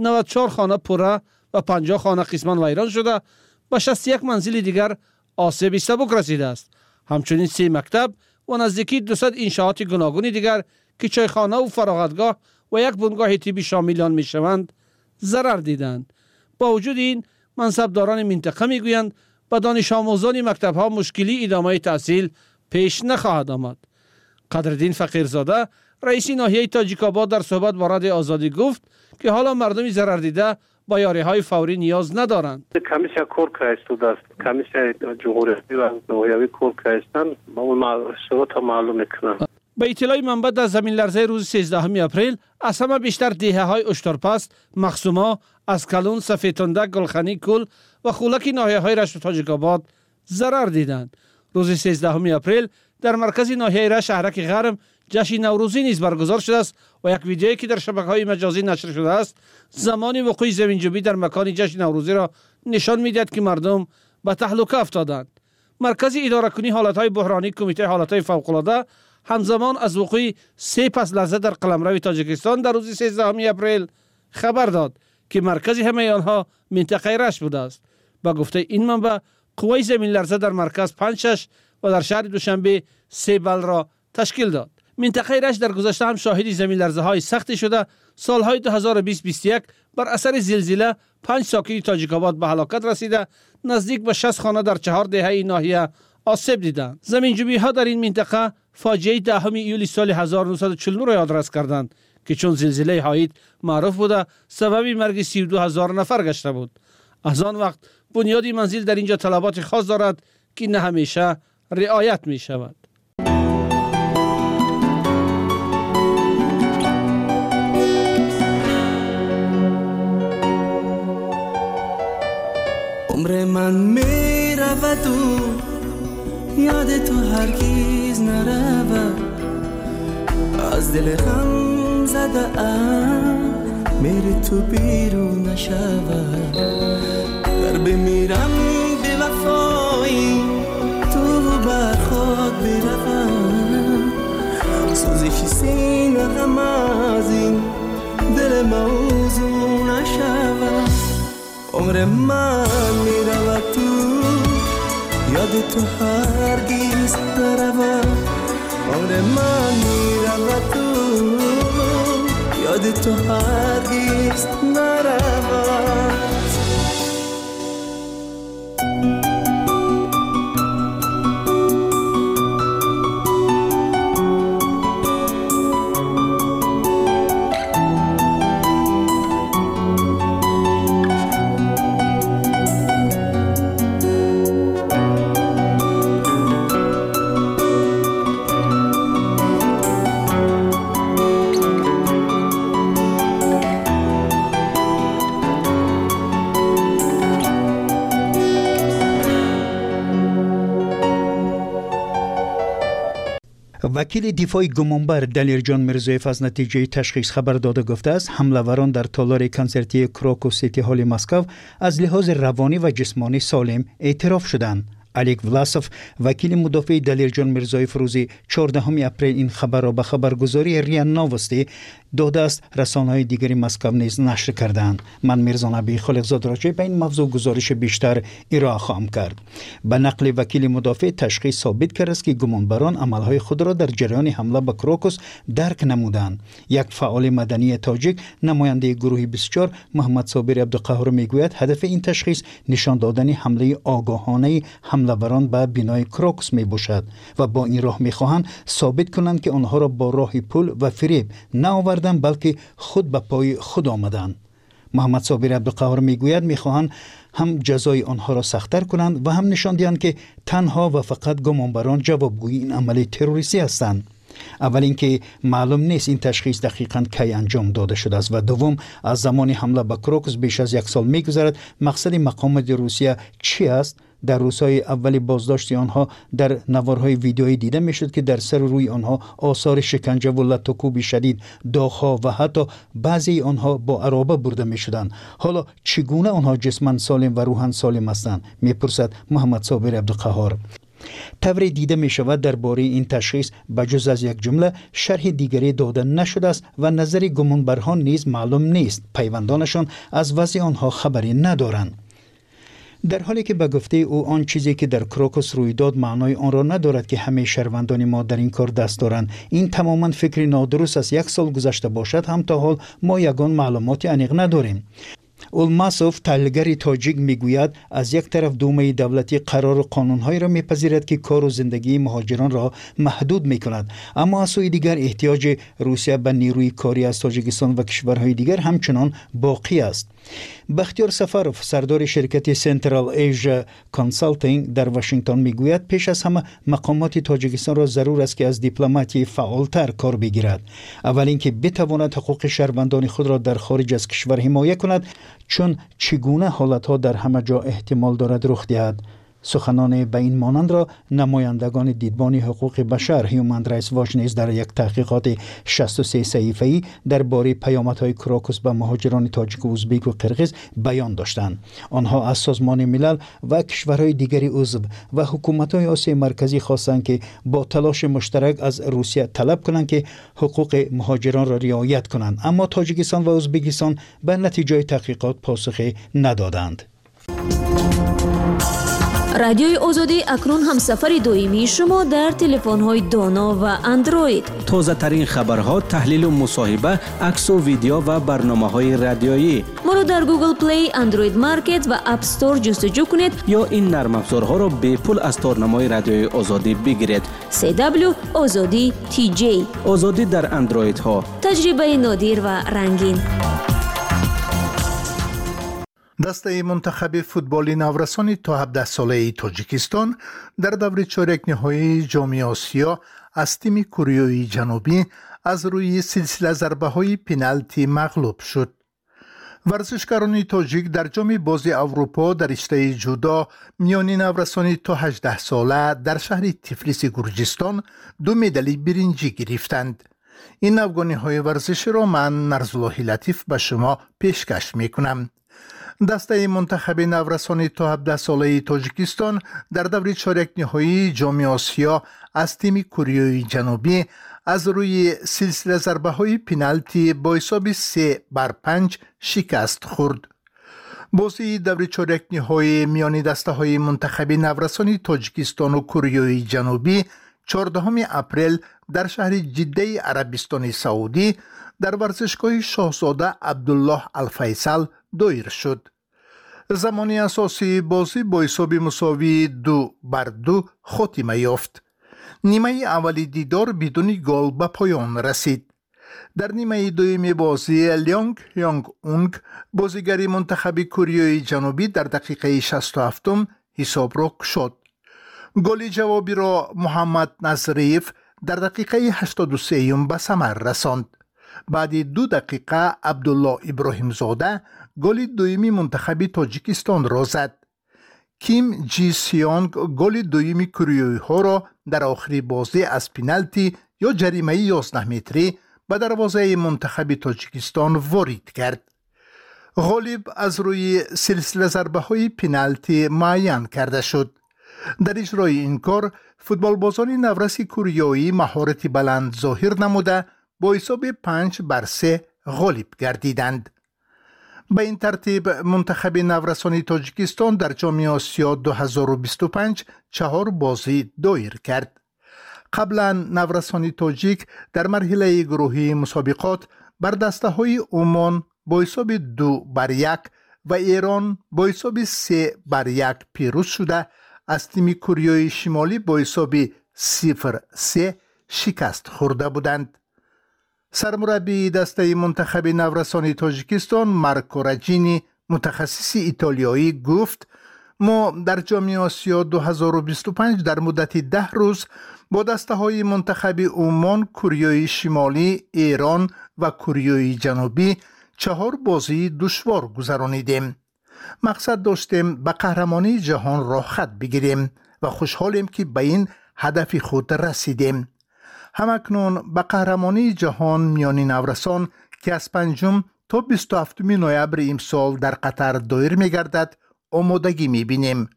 94 خانه پره و 50 خانه قسماً ویران شده و 61 منزل دیگر آسیب سبک رسیده است. همچنین 3 مکتب و نزدیکی 200 انشاءات گوناگون دیگر که چایخانه و فراغتگاه و یک بنگاه طبی شامل آن میشوند ضرر دیدند. با وجود این منصبداران منطقه میگویند به دانش آموزان مکتب‌ها مشکلی ادامه تحصیل پیش نخواهد آمد. قدردین فقیرزاده رئیس ناحیه تاجیک‌آباد در صحبت با رادیو آزادی گفت که حالا مردم ضرر دیده با یاری‌های فوری نیاز ندارند. کمیسیا کور کرده است. کمیسیا جمهوری و ناحیوی کور کردن ما شروط معلوم میکنن. به اطلاع منبع در زمین لرزه روز 13 اپریل از همه بیشتر دهه‌های اشترپس، مخصوما، اسکلون، سفیدتنده، گلخانی کل و خولک ناحیه‌های رشت و تاجیک‌آباد ضرر دیدند. روز 13 اپریل در مرکز ناحیه رشت شهرک غرم جشن نوروزی نیز برگزار شده است و یک ویدیویی که در شبکه‌های مجازی نشر شده است زمان وقوع زمین‌جویی در مکان جشن نوروزی را نشان می‌دهد که مردم به تهلکه افتادند. مرکز اداره کنی حالت‌های بحرانی کمیته حالت‌های فوق‌العاده همزمان از وقوع 3 پس لرزه در قلمرو تاجیکستان در روز 13 اپریل خبر داد که مرکز همه آنها منطقه رشت بوده است. با گفته این منبع قوه زمین لرزه در مرکز 5-6 و در شهر دوشنبه 3 بل را تشکیل داد. منطقه رشت در گذشته هم شاهد زمین لرزه های سختی شده. سالهای 2020-21 بر اثر زلزله 5 ساکن تاجیک‌آباد به هلاکت رسیده، نزدیک به 60 خانه در 4 دهه این ناحیه آسیب دیدند. زمین‌جویی ها در این منطقه فاجعه 10 ایولی سال 1949 را یادرس کردند که چون زلزله هایت معروف بوده سبب مرگ 32,000 نفر گشته بود. از آن وقت بنیادی منزل در اینجا طلبات خاص دارد که نه همیشه رعایت می شود. عمر من می رود و یاد تو هرگیز نرود، از دل غم زده ام میری تو بیرون نشود. در بمیرم به وفایی تو بر خود بروم، سوزش سینه غم موضوع نشود. عمر من میرود تو یاد تو هرگز نرود. عمر من میرود تو یاد تو هرگز نرود. وکیل دفاع گمانبر دلیرجان میرزایف از نتیجه تشخیص خبر داده گفته است حمله‌وران در تالار کنسرتی کراکو سیتی هال مسکو از لحاظ روانی و جسمانی سالم اعتراف شدند. الیک ولاسوف وکیل مدافع دلیرجان میرزایف روز 14 اپریل این خبر را به خبرگزاری ریا نووستی داده است. رسانه‌های دیگری مسکو نیز نشر کردند. من میرزا نبی خالقزاد راجع به این موضوع گزارش بیشتر ارائه خواهم کرد. به نقل وکیل مدافع تشخیص ثابت کرد است که گمانبران عملهای خود را در جریان حمله به کراکوس درک نمودند. یک فعال مدنی تاجیک نماینده گروه 24 محمد صابر عبدالقهار میگوید هدف این تشخیص نشان دادن حمله آگاهانه حمله‌وران به بنای کراکوس می باشد و با این راه می‌خواهند ثابت کنند که آنها را با راه پول و فریب نه بلکه خود به پای خود آمدند. محمد صابر عبدالقهار میگوید میخواهند هم جزای آنها را سخت‌تر کنند و هم نشان دهند که تنها و فقط گمانبران جوابگوی این عمل تروریستی هستند. اول اینکه معلوم نیست این تشخیص دقیقاً کی انجام داده شده است و دوم از زمان حمله به کراکوس بیش از 1 سال میگذرد. مقصد مقامات روسیه چی است؟ در روزهای اولی بازداشت آنها در نوارهای ویدیویی دیده میشد که در سر روی آنها آثار شکنجه و لط و کوب شدید، داغ‌ها و حتی بعضی آنها با عرابه برده میشدند. حالا چگونه آنها جسماً سالم و روحاً سالم هستند؟ میپرسد محمد صابر عبدالقهار. طوری دیده می شود درباره این تشخیص بجز از یک جمله شرح دیگری داده نشده است و نظر گمانبران نیز معلوم نیست. پیوندانشان از وضع آنها خبری ندارند. در حالی که به گفته او آن چیزی که در کراکوس روی داد معنای آن را ندارد که همه شهروندان ما در این کار دست دارند. این تماما فکری نادرست است. 1 سال گذشته باشد هم تا حال ما یگان معلومات عمیق نداریم. اولماسوف تحلیلگر تاجیک میگوید از یک طرف دومه دولتی قرار قانونهایی را میپذیرد که کار و زندگی مهاجران را محدود میکند، اما از سوی دیگر احتیاج روسیه به نیروی کاری از تاجیکستان و کشورهای دیگر همچنان باقی است. بختیار سفروف سردار شرکت سنترال ایژا کانسالتینگ در واشنگتن میگوید پیش از همه مقامات تاجیکستان را ضرور است که از دیپلماتی فعالتر کار بگیرد. اول اینکه بتواند حقوق شهروندان خود را در خارج از کشور حمایت کند، چون چگونه حالتها در همه جا احتمال دارد رخ دهد. سخنان به این مانند را نمایندگان دیدبان حقوق بشر هیومن رایتس واچ نیز در یک تحقیقات 63 صحیفه‌ای درباره پیامدهای کراکوس به مهاجران تاجیک و ازبک و قرغیز بیان داشتند. آنها از سازمان ملل و کشورهای دیگری عضو و حکومت‌های آسیای مرکزی خواستند که با تلاش مشترک از روسیه طلب کنند که حقوق مهاجران را رعایت کنند، اما تاجیکستان و ازبکستان به نتیجه تحقیقات پاسخی ندادند. رادیوی آزادی اکنون هم سفر دائمی شما در تلفن‌های دانا و اندروید. تازه ترین خبرها، تحلیل و مصاحبه، عکس و ویدیو و برنامه‌های رادیویی. ما را در گوگل پلی، اندروید مارکت و اپ استور جستجو کنید یا این نرم افزارها را به پول از تارنمای رادیوی آزادی بگیرید. CW آزادی TJ. آزادی در اندروید ها. تجربه نادر و رنگین. دسته منتخب فوتبالی نورسان تا 17 ساله تاجیکستان در دور چهارک نهایی جام آسیا از تیم کره جنوبی از روی سلسله ضربه‌های پنالتی مغلوب شد. ورزشکاران تاجیک در جام باز اروپا در رشته جودو میان نورسان تا 18 ساله در شهر تیفلیس گرجستان 2 مدال برنجی گرفتند. این افغانی‌های ورزشی را من نرزالله لطیف به شما پیشکش می‌کنم. دسته منتخب نورسان تا 17 ساله تاجیکستان در دور چهارک نهایی جام آسیا از تیم کره جنوبی از روی سلسله ضربه های پنالتی با حساب 3-5 شکست خورد. بازی دور چهارک نهایی میان دسته های منتخب نورسان تاجیکستان و کره جنوبی 14 اپریل در شهر جده عربستان سعودی در ورزشگاه شاهزاده عبدالله الفیصل دایر شد. زمان اساسی بازی با حساب مساوی 2-2 خاتمه یافت. نیمه اولی دیدار بدون گل به پایان رسید. در نیمه دوم بازی لیانگ یانگ اونگ بازیگر منتخب کره جنوبی در دقیقه 67 حساب را گشود. گل جوابی را محمد نظریف در دقیقه 83 به ثمر رساند. بعد 2 دقیقه عبدالله ابراهیم زاده گل دومی منتخب تاجیکستان را زد. کیم جی سیانگ گل دومی کره ها را در آخری بازی از پنالتی یا جریمه 11 متری به دروازه منتخب تاجیکستان وارد کرد. غالب از روی سلسله ضربه های پنالتی معین کرده شد. در اجرای این کار فوتبالبازان نورس کوریایی مهارت بلند ظاهر نموده با حساب 5-3 غالب گردیدند. به این ترتیب منتخب نورسان تاجیکستان در جام آسیا 2025 4 بازی دایر کرد. قبلا نورسان تاجیک در مرحله گروهی مسابقات بر دسته های عمان با حساب 2-1 و ایران با حساب 3-1 پیروز شده از تیم کره شمالی با حساب 0-3 شکست خورده بودند. سرمربی دسته منتخب نورسان تاجیکستان مارکو راجینی متخصص ایتالیایی گفت ما در جام آسیا 2025 در مدت 10 روز با دسته های منتخب عمان، کره شمالی، ایران و کره جنوبی 4 بازی دشوار گذرانیدیم. مقصد داشتیم به قهرمانی جهان راه خط بگیریم و خوشحالیم که به این هدف خود رسیدیم. همکنون به قهرمانی جهان میان نورسان که از 5 تا 27 نوامبر امسال در قطر دایر می‌گردد آمادگی می‌بینیم.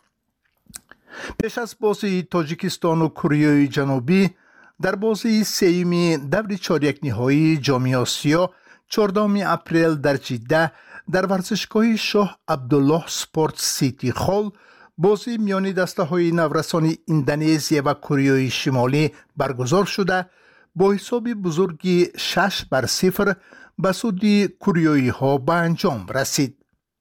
پیش از بازی تاجیکستان و کره جنوبی در بازی سوم دور چهارک نهایی جام آسیا 14 اپریل در جده در ورزشگاه شاه عبدالله سپورت سیتی خال بازی میان دسته های نورسان اندونزیا و کره شمالی برگزار شده با حساب بزرگی 6-0 به سودی کره ها به انجام رسید.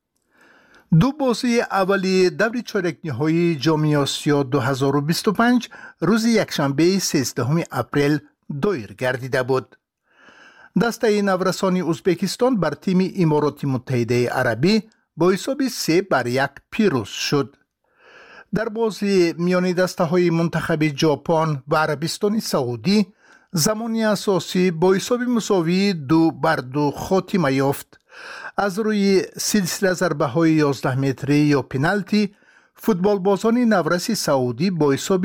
2 بازی اولی دور چهارک نهایی جام آسیا 2025 روز یکشنبه 13 اپریل دایر گردیده بود. دسته نورسان ازبکستان بر تیم امارات متحده عربی با حساب 3-1 پیروز شد. در بازی میان دسته های منتخب ژاپن و عربستان سعودی زمانی اساسی با حساب مساوی 2-2 خاتمه یافت. از روی سلسله ضربه های 11 متری یا پنالتی فوتبالبازان نورس سعودی با حساب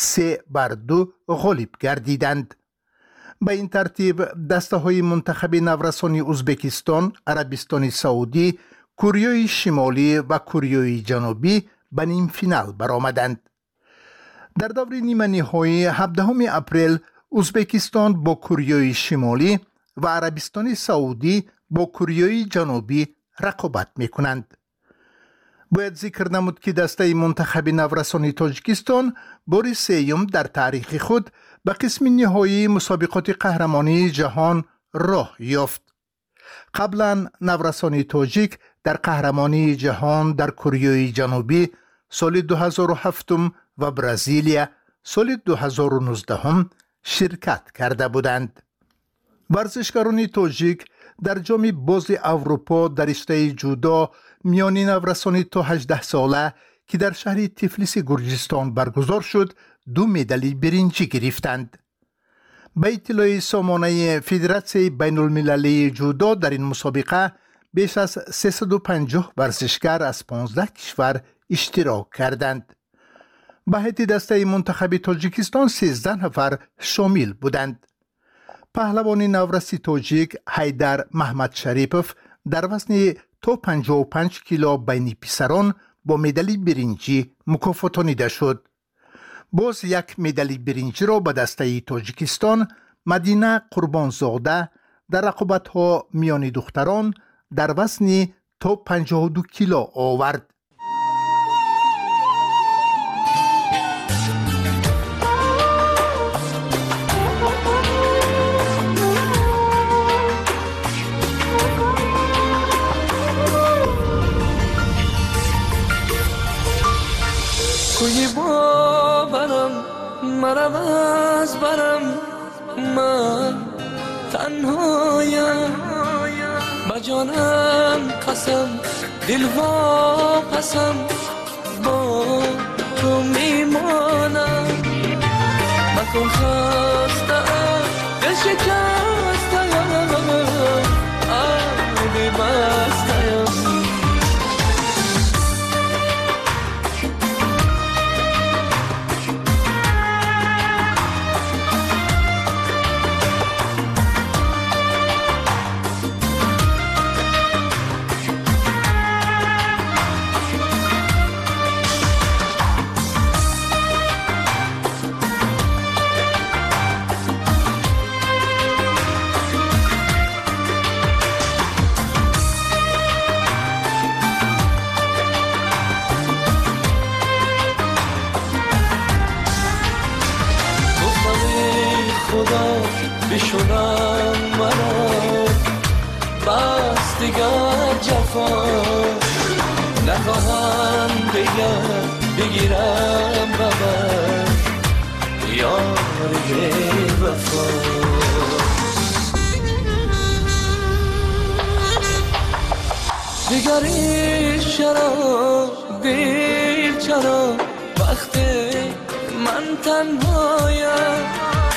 3-2 غالب گردیدند. به این ترتیب دسته های منتخب نورسان ازبکستان، عربستان سعودی، کره شمالی و کره جنوبی به نیم فینال برآمدند. در دور نیمه نهایی 17 اپریل ازبکستان با کره شمالی و عربستان سعودی با کره جنوبی رقابت می‌کنند. باید ذکر نمود که دسته منتخب نورسان تاجیکستان بار سوم در تاریخ خود به قسم نهایی مسابقات قهرمانی جهان راه یافت. قبلا نورسان تاجیک در قهرمانی جهان در کره جنوبی سال 2007 و برزیلیا سال 2019 شرکت کرده بودند. ورزشکاران تاجیک در جام باز اروپا در رشته جودو میان نورسان تا 18 ساله که در شهر تفلیس گرجستان برگزار شد 2 مدال برنجی گرفتند. به اطلاع سامانه فدراسیون بین المللی جودو در این مسابقه بیش از 350 ورزشکار از 15 کشور اشتراک کردند. به هیئت دسته منتخب تاجیکستان 13 نفر شامل بودند. پهلوان نورسی تاجیک حیدر محمد شریپوف در وزن تا 55 کیلو بین پسران با مدال برنجی مکافاتانیده شد. باز یک مدال برنجی را به دسته تاجیکستان مدینه قربانزاده در رقابت‌ها میان دختران در وزن تا 52 کیلو آورد. کوی باورم مرم از برم من تنهایم بجانم قسم دل واپسم با تو میمانم مکن خستم دل شکستم آبی بستم بشونم منو بس دیگر جفا نخواهم بگیرم ببر یاری وفا دیگری چرا دیر چرا وقتی من تنهایم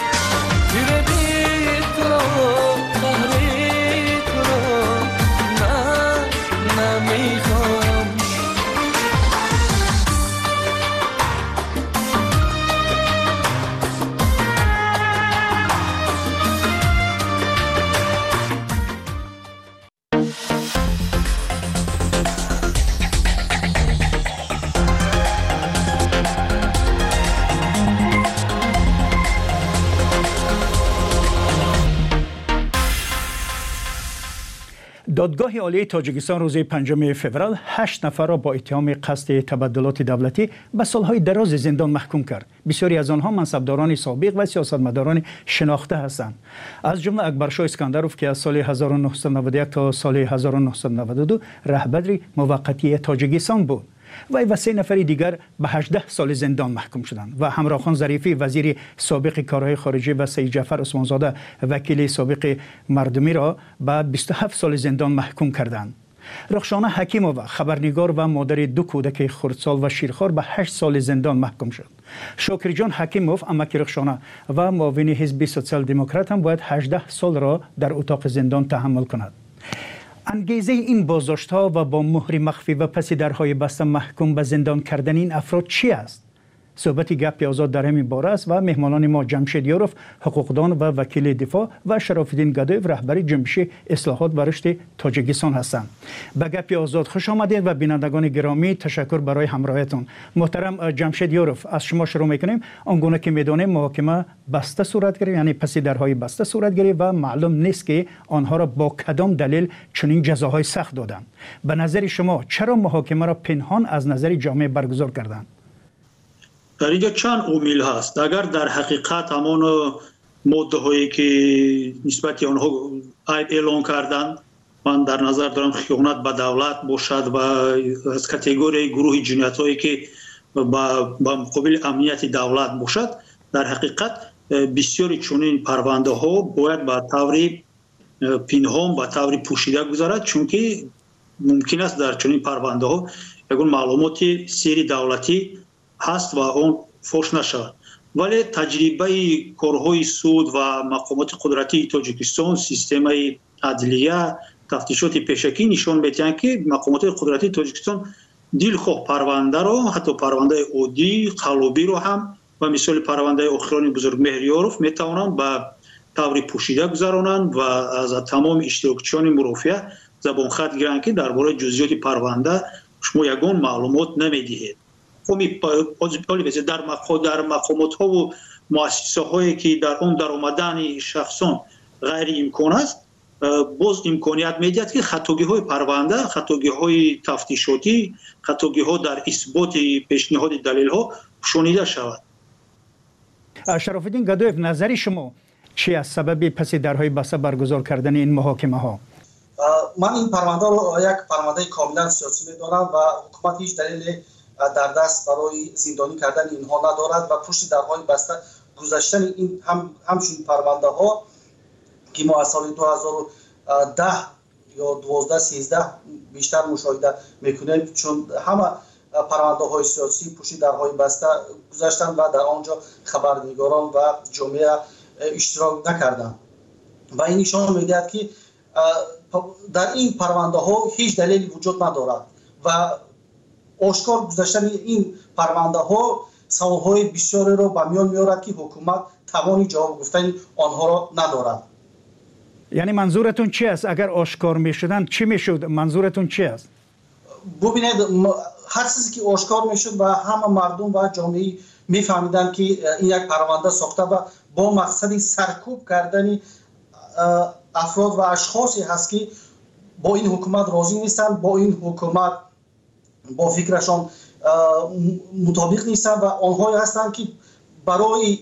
دادگاه عالی تاجیکستان روز 5 فوریه 8 نفر را با اتهام قصد تبدلات دولتی به سالهای دراز زندان محکوم کرد. بسیاری از آنها منصبداران سابق و سیاستمداران شناخته هستند. از جمله اکبرشاه اسکندروف که از سال 1991 تا سال 1992 رهبر موقتی تاجیکستان بود. وی و 3 نفر دیگر به 18 سال زندان محکوم شدند و همراهخان ظریفی وزیر سابق کارهای خارجه و سید جعفر عثمانزاده وکیل سابق مردمی را به 27 سال زندان محکوم کردند. رخشانه حکیمووا خبرنگار و مادر 2 کودک خردسال و شیرخوار به 8 سال زندان محکوم شد. شاکرجان حکیموف امک رخشانه و معاون حزب سوسیال دموکرات هم باید 18 سال را در اتاق زندان تحمل کند. انگیزه این بازداشت‌ها و با مهر مخفی و پس درهای بسته محکوم به زندان کردن این افراد چی است؟ صحبت گپ آزاد در همین باره است و مهمانان ما جمشید یاروف حقوقدان و وکیل دفاع و شراف‌الدین گدایف رهبر جنبش اصلاحات و رشد تاجیکستان هستند. به گپ آزاد خوش آمدید و بینندگان گرامی تشکر برای همراهیتون. محترم جمشید یاروف، از شما شروع می‌کنیم. آنگونه که می‌دانیم محاکمه بسته صورت گرفت، یعنی پس درهای بسته صورت گرفت و معلوم نیست که آنها را با کدام دلیل چنین جزاهای سخت دادند. به نظر شما چرا محاکمه را پنهان از نظر جامعه برگزار کردند؟ در اینجا چند عامل هست. اگر در حقیقت همان ماده هایی که نسبت آنها اعلان کردند، من در نظر دارم خیانت به دولت باشد و از کاتگوری گروه جنایت هایی که با مقابل امنیت دولت باشد، در حقیقت بسیاری چنین پرونده ها باید به طور پنهان به طور پوشیده گذرد، چون که ممکن است در چنین پرونده ها یگان معلومات سری دولتی هست و اون فوش نشود. ولی تجربه کارهای سود و مقامات قدرتی تاجیکستان، سیستم عدلیه، تفتیشات پیشکی نشان می‌دهند که مقامات قدرتی تاجیکستان دلخواه پرونده را، حتی پرونده عادی قلابی رو هم و مثال پرونده اخران بزرگ مهریاروف میتوانند به طور پوشیده گذرانند و از تمام اشتراکچیان مرافعه زبان خط گیرند که درباره جزئیات پرونده شما یگان معلومات نمیدهید. در مقامات ها و مؤسسه هایی که در اون در اومدن شخصان غیر امکان است، باز امکانیت میدهد که خطاگی های پرونده، خطاگی های تفتیشاتی، خطاگی ها در اثبات پیشنهاد دلیل ها پوشانیده شود. شرف الدین گدایف، نظر شما چی از سبب پس درهای بسته برگزار کردن این محاکمه ها؟ من این پرونده رو یک پرونده کاملا سیاسی می‌دانم و حکومت هیچ دلیل در دست برای زندانی کردن اینها ندارد و پشت درهای بسته گذاشتن این همچون پرونده ها که ما از سال 2010 یا 12 13 بیشتر مشاهده میکنیم، چون همه پرونده های سیاسی پشت درهای بسته گذاشتن و در آنجا خبرنگاران و جامعه اشتراک نکردند و این نشان میدهد که در این پرونده ها هیچ دلیلی وجود ندارد و آشکار گذاشتن این پرونده ها سوالهای بسیاری را به میان میارد که حکومت توانی جواب گفتن آنها را ندارد. یعنی منظورتون چی است؟ اگر آشکار میشدن چی میشد؟ منظورتون چی است؟ ببینید، هر چیزی که آشکار میشد و همه مردم و جامعه میفهمیدن که این یک پرونده ساخته و با مقصد سرکوب کردن افراد و اشخاصی هست که با این حکومت راضی نیستند، با این حکومت با فکرشان مطابق نیستند و آنهایی هستند که برای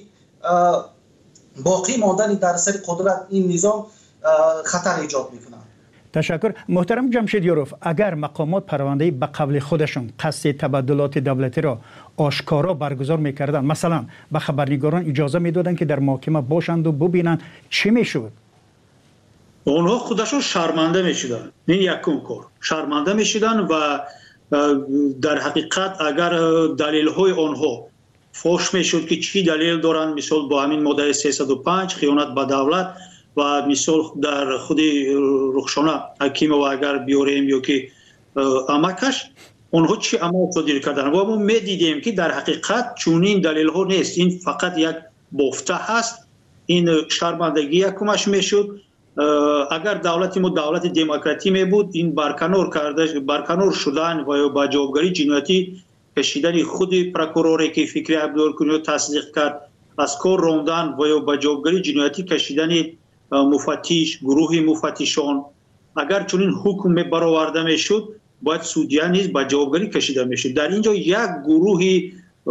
باقی ماندن در سر قدرت این نظام خطر ایجاد میکنند. تشکر. محترم جمشید یوروف، اگر مقامات پرونده به قبل خودشون قصد تبادلات دولتی را آشکارا برگزار میکردن، مثلا به خبرنگاران اجازه میدادن که در محاکمه باشند و ببینند، چی میشد؟ اونها خودشون شرمنده میشدن. این یکم کار شرمنده میشدن و در حقیقت اگر دلیل های آنها فوش میشد که چی دلیل دارن، مثال با همین ماده 305 خیانت به دولت و مثال در خود رخشانه حکیم و اگر بیاریم یا که امکش اونها چی عمل صادر کردن و ما میدیدیم که در حقیقت چونین دلیل ها نیست، این فقط یک بافته هست. این شرمندگی یکمش میشد. اگر دولت ما دولت دموکراتی می بود، این برکنار شدن و با جوابگری جنایتی کشیدن خود پروکوروری که فکری عبدالکنی تصدیق کرد، از کار راندن و با جوابگری جنایتی کشیدن مفتش، گروه مفتشان، اگر چنین حکم برآورده میشد باید سودیان نیز با جوابگری کشیده میشد. در اینجا یک گروه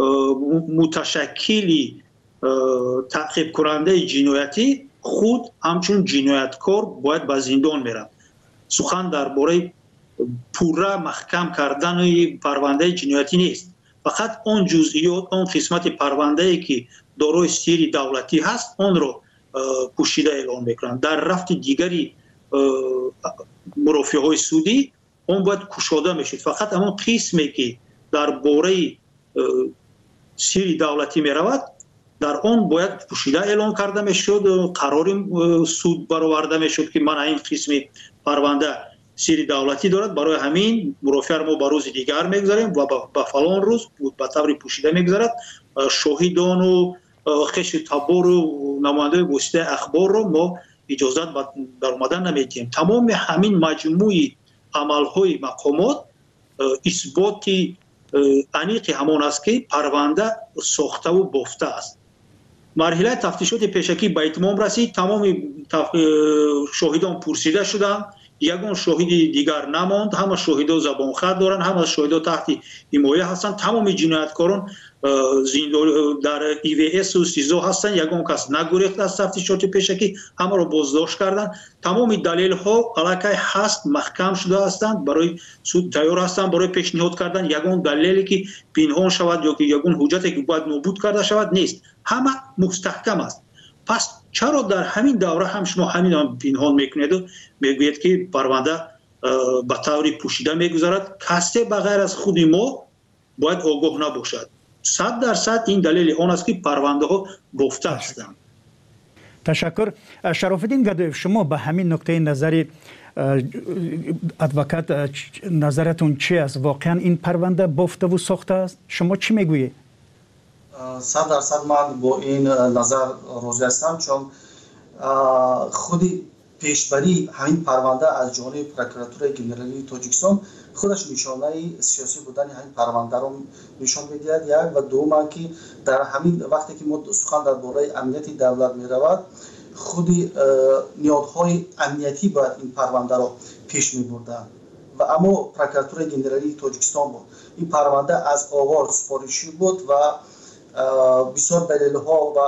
متشکلی تعقیب کننده جنایتی خود همچون جنایتکار باید به زندان میرن. سخن درباره پورا محکم کردن پرونده جنایتی نیست، فقط اون جزئیات، اون قسمت پرونده ای که دارای سیر دولتی هست اون رو پوشیده اعلام میکنن. در رفت دیگری مرافعه های سودی اون باید کشاده میشد. فقط همون قسمی که درباره سیر دولتی میرود در اون باید پوشیده اعلام کرده میشد، قرار سود برآورده میشد که من این قسم پرونده سیر دولتی دارد، برای همین مرافع ما به روز دیگر میگذاریم و به فلان روز به طور پوشیده میگذارد. شاهدان و خش تبار و نماینده واسطه اخبار رو ما اجازت در اومدن نمیدیم. تمام همین مجموعی عملهای مقامات اثبات انیق همان است که پرونده ساخته و بافته است. مرحله تفتیشات پیشکی به اتمام رسید. تمام شاهدان پرسیده شدند، یگان شاهد دیگر نماند. همه شاهدا زبان خط دارند، همه شاهدا تحت حمایه هستند. تمام جنایتکاران در EVS و سیزو هستند. یگان کس نگریخت از تفتیشات پیشکی، همه را بازداشت کردند. تمام دلیل ها علاقه هست، محکم شده هستند، برای سود تیار هستند برای پیشنهاد کردن. یگان دلیلی که پنهان شود یا که یگان حجتی که باید نابود کرده شود نیست، همه مستحکم است. پس چرا در همین دوره هم شما همین پنهان میکنید و میگوید که پرونده به طور پوشیده میگذارد؟ کسی بغیر از خود ما باید آگاه نباشد. 100% این دلیل آن است که پرونده ها بافته هستند. تشکر. شرف الدین گدایف، شما به همین نکته نظر ادوکات نظرتون چی است؟ واقعا این پرونده بافته و ساخته است؟ شما چی میگویید؟ 100% من با این نظر راضی هستم، چون خودی پیشبری همین پرونده از جانب پروکراتور گنرالی تاجیکستان خودش نشانه سیاسی بودن همین پرونده رو نشان می‌دهد. یک و دوم که در همین وقتی که ما سخن درباره امنیت دولت می‌رود، خودی نیازهای امنیتی باید این پرونده رو پیش می‌بردن و اما پروکراتور گنرالی تاجیکستان بود. این پرونده از آغاز سفارشی بود و بسیار دلیل‌ها و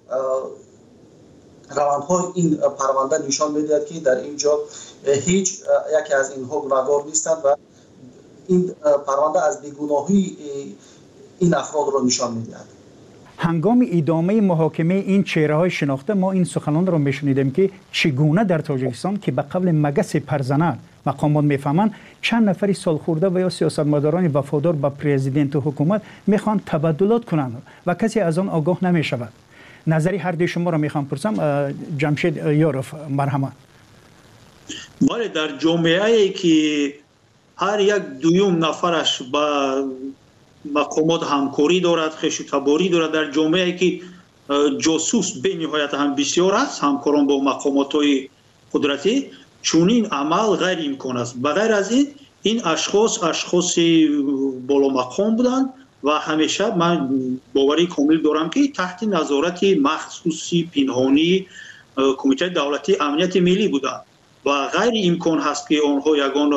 روندهای این پرونده نشان می‌دهد که در اینجا هیچ یکی از اینها گناهکار نیستند و این پرونده از بیگناهی این افراد را نشان می‌دهد. هنگام ادامه محاکمه این چهره‌های شناخته ما این سخنان را می‌شنیدیم که چگونه در تاجیکستان که به قبل مگس پرزنان مقامات میفهمند چند نفری سالخورده و یا سیاستمداران وفادار به پرزیدنت و حکومت میخوان تبدلات کنند و کسی از آن آگاه نمیشود. نظری هر دوی شما را میخوام پرسم. جمشید یاروف، مرحمت. بله، در جامعه‌ای که هر یک دوم نفرش با مقامات همکاری دارد، خویشتباری دارد، در جامعه‌ای که جاسوس به نهایت هم بسیار است، همکاران با مقامات‌های قدرتی، چونین عمل غیر امکان است. بغیر از این اشخاص بالا مقام بودند و همیشه من باوری کامل دارم که تحت نظارت مخصوصی پنهانی کمیته دولتی امنیت ملی بودند و غیر امکان هست که آنها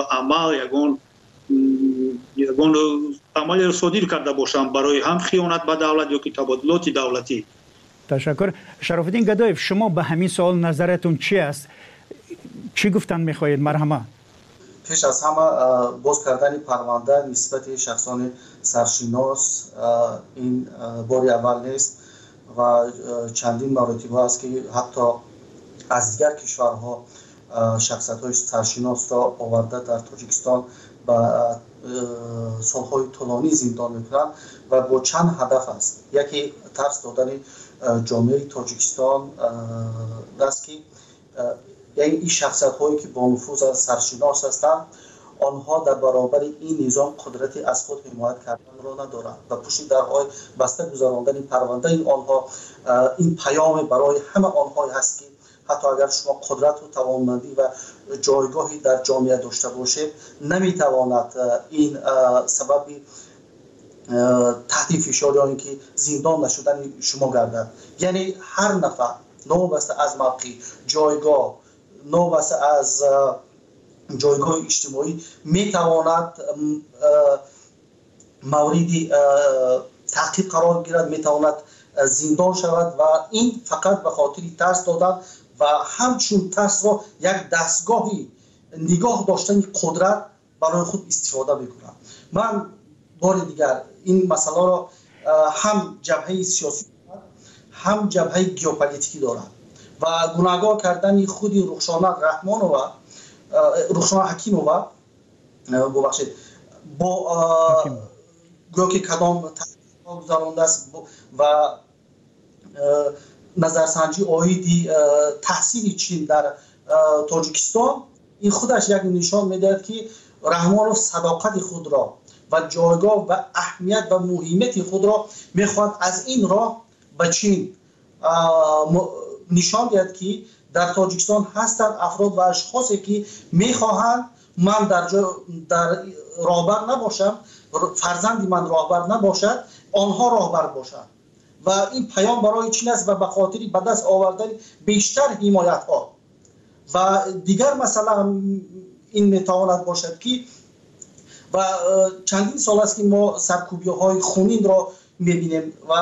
یگان عمل صادر کرده باشند برای هم خیانت به دولت یا که تبادلات دولتی. تشکر. شرف الدین گدایف، شما به همین سوال نظرتون چی است؟ چی گفتن میخواهید؟ مرحمت. پیش از همه باز کردن پرونده نسبت شخصان سرشناس این باری اول نیست و چندین مراتب است که حتی از دیگر کشورها شخصیت‌های سرشناس را آورده در تاجیکستان با سالهای طولانی زندان میکنند و با چند هدف است. یکی ترس دادن جامعه تاجیکستان است که یعنی این شخصیت هایی که با نفوذ سرشناس هستند آنها در برابر این نظام قدرتی از خود حمایت کردن را ندارند و پشت درهای بسته گذراندن این پرونده این پیام برای همه آنها هست که حتی اگر شما قدرت و توانمندی و جایگاهی در جامعه داشته باشید نمیتواند این سبب تحت فشار یا اینکه زندان نشدن شما گردد. یعنی هر نفر نوبسته از موقع جایگاه، نوبسته از جایگاه اجتماعی میتواند موردی تعقیب قرار گیرد، میتواند زندان شود و این فقط به خاطر ترس دادن و همچون ترس را یک دستگاهی نگاه داشتن قدرت برای خود استفاده میکنند. من بار دیگر این مسئله را هم جبهه سیاسی هم جبهه گیوپولیتیکی دارند و گناهکار کردن خودی رخشانه حکیمووا ببخشید با گویا که کدام گذرانده است و نظرسنجی آیدی تحصیل چین در تاجیکستان این خودش یک نشان میدهد که رحمانوف صداقت خود را و جایگاه و اهمیت و مهمیت خود را میخواد از این راه به چین نشان دهد که در تاجیکستان هستند افراد و اشخاصی که میخواهند من در راهبر نباشم، فرزندی من راهبر نباشد، آنها راهبر باشند و این پیام برای چین است و به خاطر به دست آوردن بیشتر حمایت ها و دیگر مسئله این میتواند باشد که و چندین سال است که ما سرکوبی های خونین را میبینیم و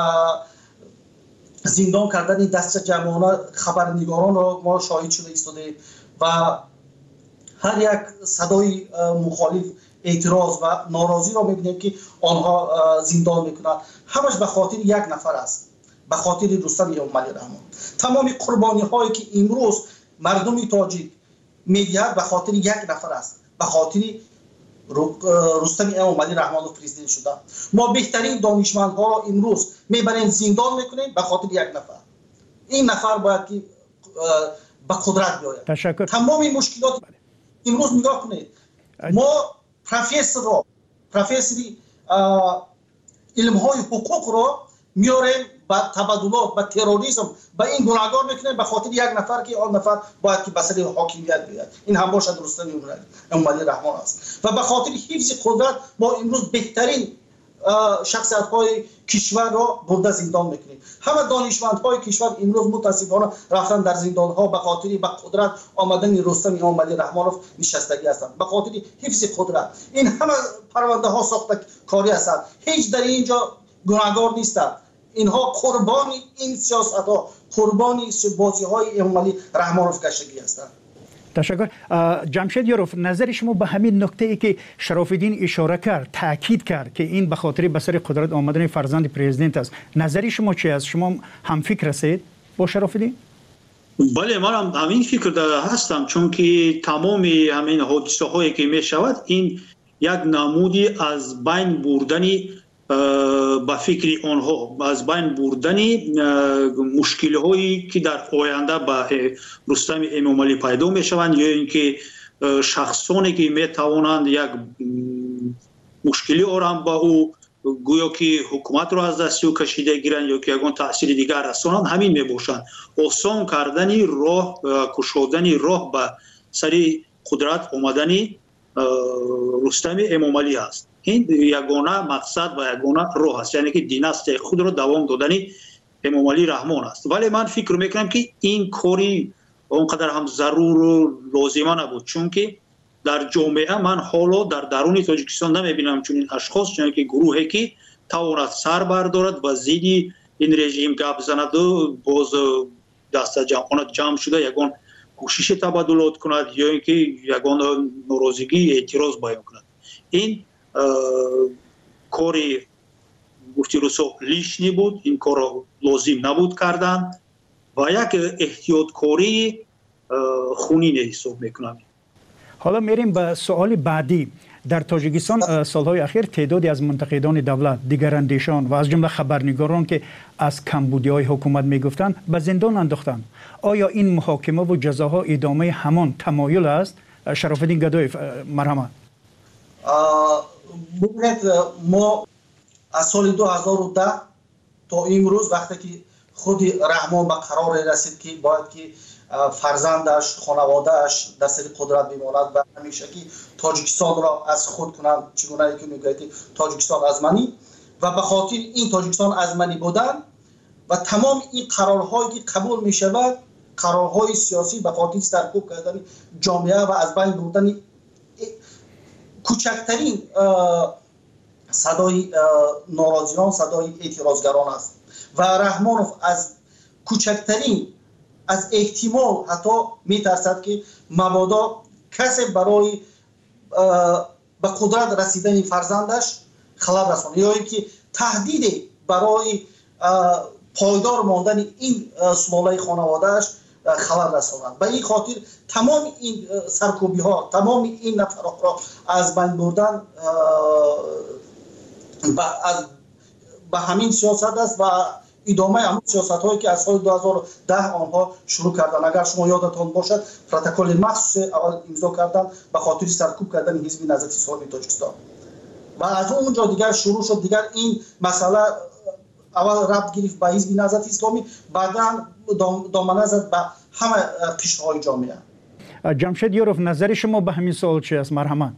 زندان کردن دست جمعانه خبرنگاران را ما شاهد شده ایستاده و هر یک صدای مخالف اعتراض و ناراضی را میبینیم که آنها زندان میکنند. همش به خاطر یک نفر است، به خاطر رستم اموملی رحمان. تمام قربانی هایی که امروز مردم تاجیک میدهد به خاطر یک نفر است، به خاطر رستم اموملی رحمان و پرزیدنت شده. ما بهترین دانشمندها را امروز میبریم زندان میکنیم به خاطر یک نفر. این نفر باید که به قدرت بیاید. تشکر. تمام مشکلات امروز نگاه کنید، ما پروفسوری علم های حقوق را میاریم با تبادلات با تروریسم با این گناهکار میکنه به خاطر یک نفر که آن نفر باید که به سر حاکمیت بیاد. این هم باشد رستم امومالی رحمان است و به خاطر حفظ قدرت ما امروز بهترین شخصیت های کشور را برده زندان میکنیم. همه دانشمند های کشور امروز متاسفانه رفتن در زندان ها به خاطر به قدرت آمدن رستم امومالی رحمانوف نشستگی هستند، به خاطر حفظ قدرت. این همه پرونده ها ساخته کاری هستند، هیچ در اینجا گناهکار نیستند. اینها قربان این سیاست ها، قربان بازی های امومالی رحمانوف گشتگی هستند. تشکر. جمشید یاروف، نظر شما به همین نکته ای که شراف‌الدین اشاره کرد، تاکید کرد که این به خاطر به سر قدرت آمدن فرزند پرزیدنت است، نظر شما چی است؟ شما هم فکر هستید با شراف‌الدین؟ بله، من هم همین فکر هستم، چون که تمام همین حادثه هایی که می شود این یک نمودی از بین بردنی با فکر آنها، از بین بردنی مشکل هایی که در آینده با رستم امومالی پیدا می شوند، یا اینکه شخصانی که می توانند یک مشکلی آرام با او گویا که حکومت را از دست او کشیده گیرند یا که یگان تاثیر دیگر رسانند، همین می باشند. آسان کردنی راه، کشودنی راه به سر قدرت آمدنی رستم امومالی است. این یگانه مقصد و یگانه راه است، یعنی که دیناستی خود را دوام دادنی امومالی رحمان است. ولی من فکر میکنم که این کاری اونقدر هم ضرور و لازمه نبود، چون که در جامعه من حالا در درون تاجیکستان نمیبینم چون این اشخاص، چون که گروهی که تواند سر بردارد و زیدی این رژیم گپ بزند و باز دست جمع شده یگان کوشش تبادلات کند یا اینکه یگان ناراضگی اعتراض بیان کند. این کاری گفتی رسو لیشنی بود، این کار را لازم نبود کردن و یک احتیاطکاری خونین حساب میکنم. حالا میریم به سوال بعدی. در تاجیکستان سالهای اخیر تعدادی از منتقدان دولت، دیگراندیشان و از جمله خبرنگاران که از کمبودی‌های حکومت میگفتند به زندان انداختند. آیا این محاکمه و جزاها ادامه همان تمایل است؟ شراف‌الدین گدایف، مرحمت. ببینید، ما از سال 2010 تا امروز وقتی که خود رحمان به قرار رسید که باید که فرزندش، خانوادهش در سر قدرت بماند و همیشه که تاجیکستان را از خود کنند، چگونه که میگه که تاجیکستان ازمنی، و به خاطر این تاجیکستان ازمنی بودن و تمام این قرارهایی که قبول می شود، قرارهای سیاسی به خاطر سرکوب کردن جامعه و از بین بردن کوچکترین صدای ناراضیان، صدای اعتراضگران است و رحمانوف از کوچکترین از احتمال حتی میترسد که مبادا کسی برای به قدرت رسیدن فرزندش خلل رساند یا اینکه تهدید برای پایدار ماندن این سلاله خانوادهش خلل رساند. به این خاطر تمام این سرکوبی ها، تمام این نفرات را از بین بردن به همین سیاست است و ادامه همون سیاست هایی که از سال 2010 آنها شروع کردن. اگر شما یادتان باشد پروتکل مخصوص اول امضا کردن به خاطر سرکوب کردن حزب نهضت اسلامی تاجیکستان و از اونجا دیگر شروع شد. دیگر این مسئله اول ربط گرفت به حزب نهضت اسلامی، بعدا دامنه زد به همه قشرهای جامعه. جمشید یاروف، نظر شما به همین سوال چی است؟ مرحمت.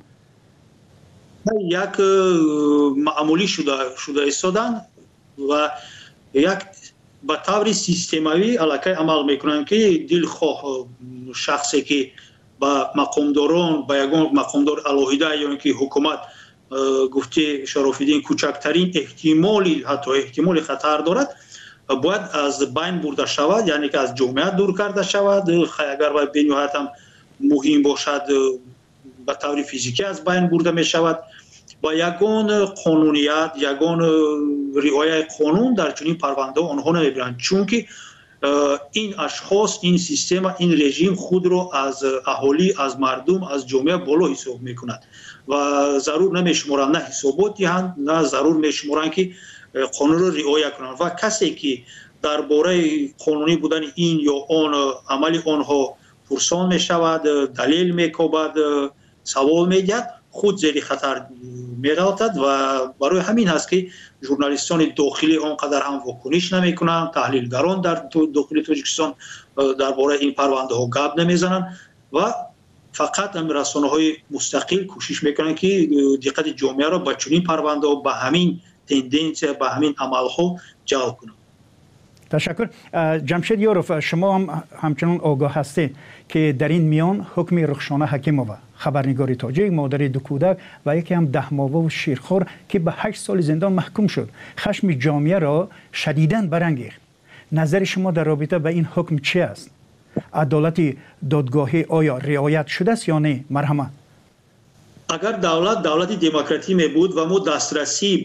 یک معمولی شده ایستادن و یک به طور سیستماوی علاقه عمل میکنن که دلخواه شخصی که با مقامداران، با یگان مقامدار علاهیده یا اینکه حکومت گفته شراف‌الدین کوچکترین احتمالی، حتی احتمال خطر دارد، باید از بین برده شود، یعنی که از جامعه دور کرده شود. اگر باید به نهایت هم مهم باشد به طور فیزیکی از بین برده می شود. با یگان قانونیت، یگان رعایت قانون در چنین پرونده آنها نمیبرند، چون که این اشخاص، این سیستم، این رژیم خود را از اهالی، از مردم، از جامعه بالا حساب میکند و ضرور نمیشمارند نه حسابات دهند، نه ضرور میشمارند که قانون را رعایت کنند و کسی که درباره قانونی بودن این یا آن عمل آنها پرسان می شود، دلیل میکوبد، سوال میگد، خود زیر خطر می‌غلطد و برای همین هست که ژورنالیستان داخلی آنقدر هم واکنش نمی‌کنند، تحلیلگران در داخل تاجیکستان درباره این پرونده ها گپ نمیزنند و فقط رسانه‌های مستقل کوشش میکنند که دقت جامعه را به چنین پرونده ها، به همین تندنس، به همین عمل‌ها جلب کنند. تشکر. جمشید یاروف، شما هم همچنان آگاه هستید که در این میان حکم رخشانه حکیمووا، خبرنگار تاجیک، مادر دو کودک و یکی هم 10 ماهه و شیرخوار که به 8 سال زندان محکوم شد، خشم جامعه را شدیداً برانگیخت. نظر شما در رابطه با این حکم چی است؟ عدالت دادگاهی آیا رعایت شده است یا نه؟ مرحمت. اگر دولت دموکراتی می بود و ما دسترسی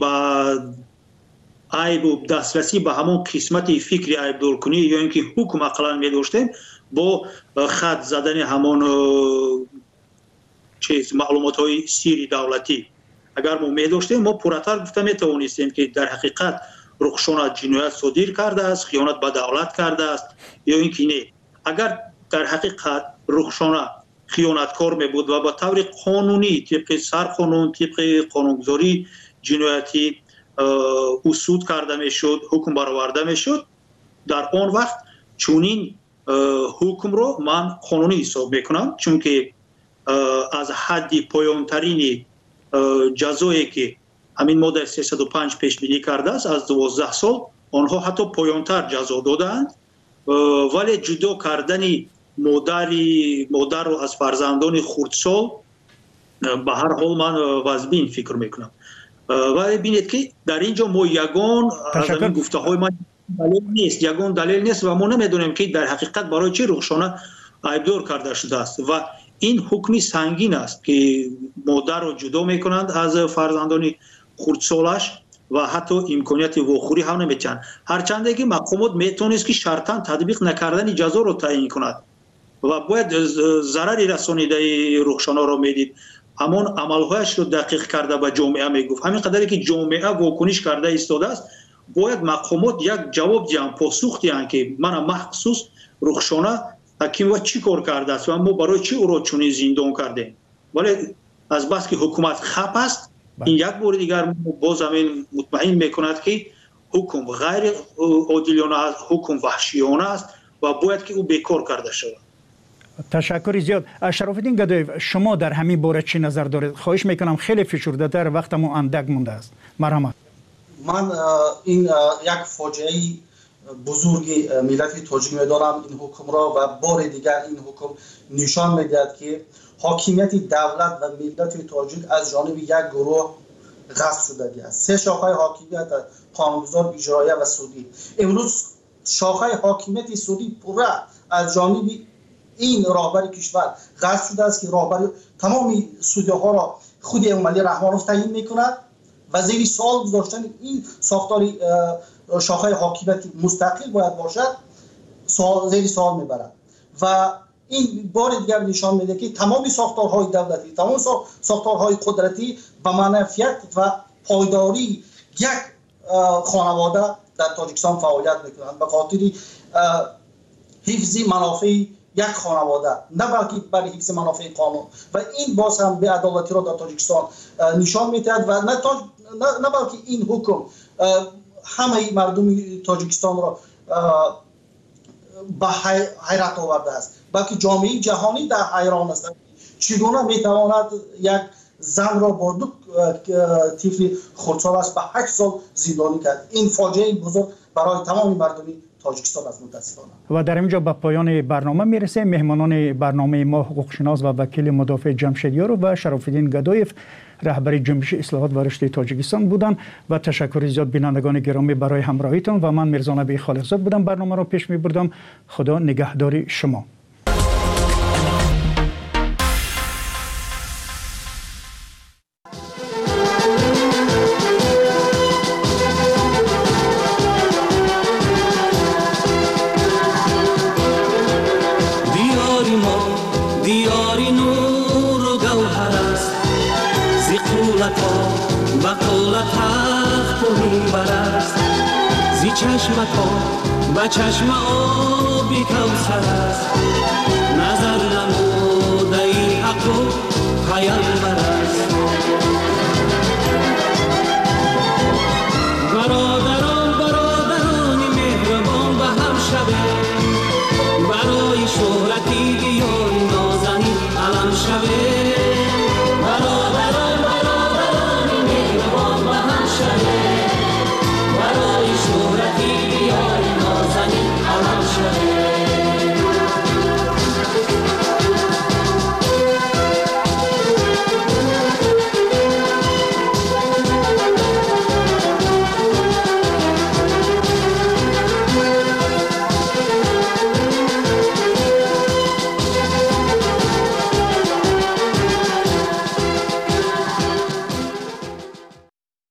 به همون قسمت فکری عیبدارکنی یا اینکه حکم اقلا می داشتیم، با خط زدن همون معلومات های سیری دولتی اگر ما می داشتیم، ما پراتر گفته می توانستیم که در حقیقت رخشانه جنایت صادر کرده است، خیانت به دولت کرده است یا اینکه نه. اگر در حقیقت رخشانه خیانتکار می بود و با طور قانونی طبق سرقانون، طبق قانونگذاری جنایتی اسود کرده می شد، حکم برآورده می شد، در آن وقت چونین حکم رو من قانونی حساب میکنم، چون که از حد پایانترین جزایی که همین ماده 305 پیش بینی کرده است از 12 سال، آنها حتی پایانتر جزا دادند، ولی جدا کردن مادر رو از فرزندان خردسال به هر حال من واجبین فکر میکنم. ولی بینید که در اینجا ما یگان از این گفته های من دلیل نیست و ما نمیدونیم که در حقیقت برای چه رخشانه عیبدار کرده شده است و این حکمی سنگین است که مادر رو جدا میکنند از فرزندان خردسالش و حتی امکانیت واخوری هم نمیتن، هرچند که مقامات میتونست که شرطاً تطبیق نکردن جزا رو تعیین کند و باید ضرری رسانیده رخشانه رو میدید، همون عملهایش رو دقیق کرده به جامعه میگفت. همین قدری که جامعه واکنش کرده ایستاده است، باید مقامات یک جواب دیان، پاسخ دیان که من مخصوص رخشانه حکیم و چی کار کرده است و ما برای چی او را چنین زندان کرده. ولی از بس که حکومت خپ است، این یک بار دیگر باز همین مطمئن میکند که حکم غیر عادلانه است، حکم وحشیانه است و باید که او بیکار کرده شود. تشکر زیاد. شرافالدین گدایف، شما در همین باره چی نظر دارید؟ خواهش میکنم خیلی فشرده تر، وقتمون اندک مونده است. مرحمت. من این یک فاجعه بزرگ ملت تاجیک میدارم این حکم را و بار دیگر این حکم نشان میدهد که حاکمیت دولت و ملت تاجیک از جانب یک گروه غصب شده است. 3 شاخه حاکمیت، قانونگذار، اجرایی و سودی. امروز شاخه حاکمیت سودی پوره از جانب این راهبر کشور غصب شده است که راهبر تمام سودی ها را خود عملی رحمانوف تعیین میکند و زیر سوال گذاشتن این ساختار شاخه حاکمیت مستقل باید باشد زیر سوال میبرد و این بار دیگر نشان میده که تمام ساختارهای دولتی، تمام ساختارهای قدرتی به منفعت و پایداری یک خانواده در تاجیکستان فعالیت میکنند به خاطر حفظ منافع یک خانواده، نه بلکه برای حفظ منافع قانون و این باز هم به عدالتی را در تاجیکستان نشان میدهد و نه بلکه این حکم همه مردم تاجیکستان را به حیرت آورده است، بلکه جامعه جهانی در حیران است چگونه میتواند یک زن را با 2 طفل خردسالش به 8 سال زندانی کرد. این فاجعه بزرگ برای تمام مردم تاجیکستان است متاسفانه. و در اینجا به پایان برنامه میرسه. مهمانان برنامه ما حقوقشناس و وکیل مدافع جمشید یاروف و شرافالدین گدایف رهبر جنبش اصلاحات و رشد تاجیکستان بودند و تشکر زیاد بینندگان گرامی برای همراهیتان و من میرزا نبی خالقزاد بودم، برنامه را پیش میبردم. خدا نگهدار شما. با چشم آبی کوثر است، نظر نموده ای حق و پیامبر است.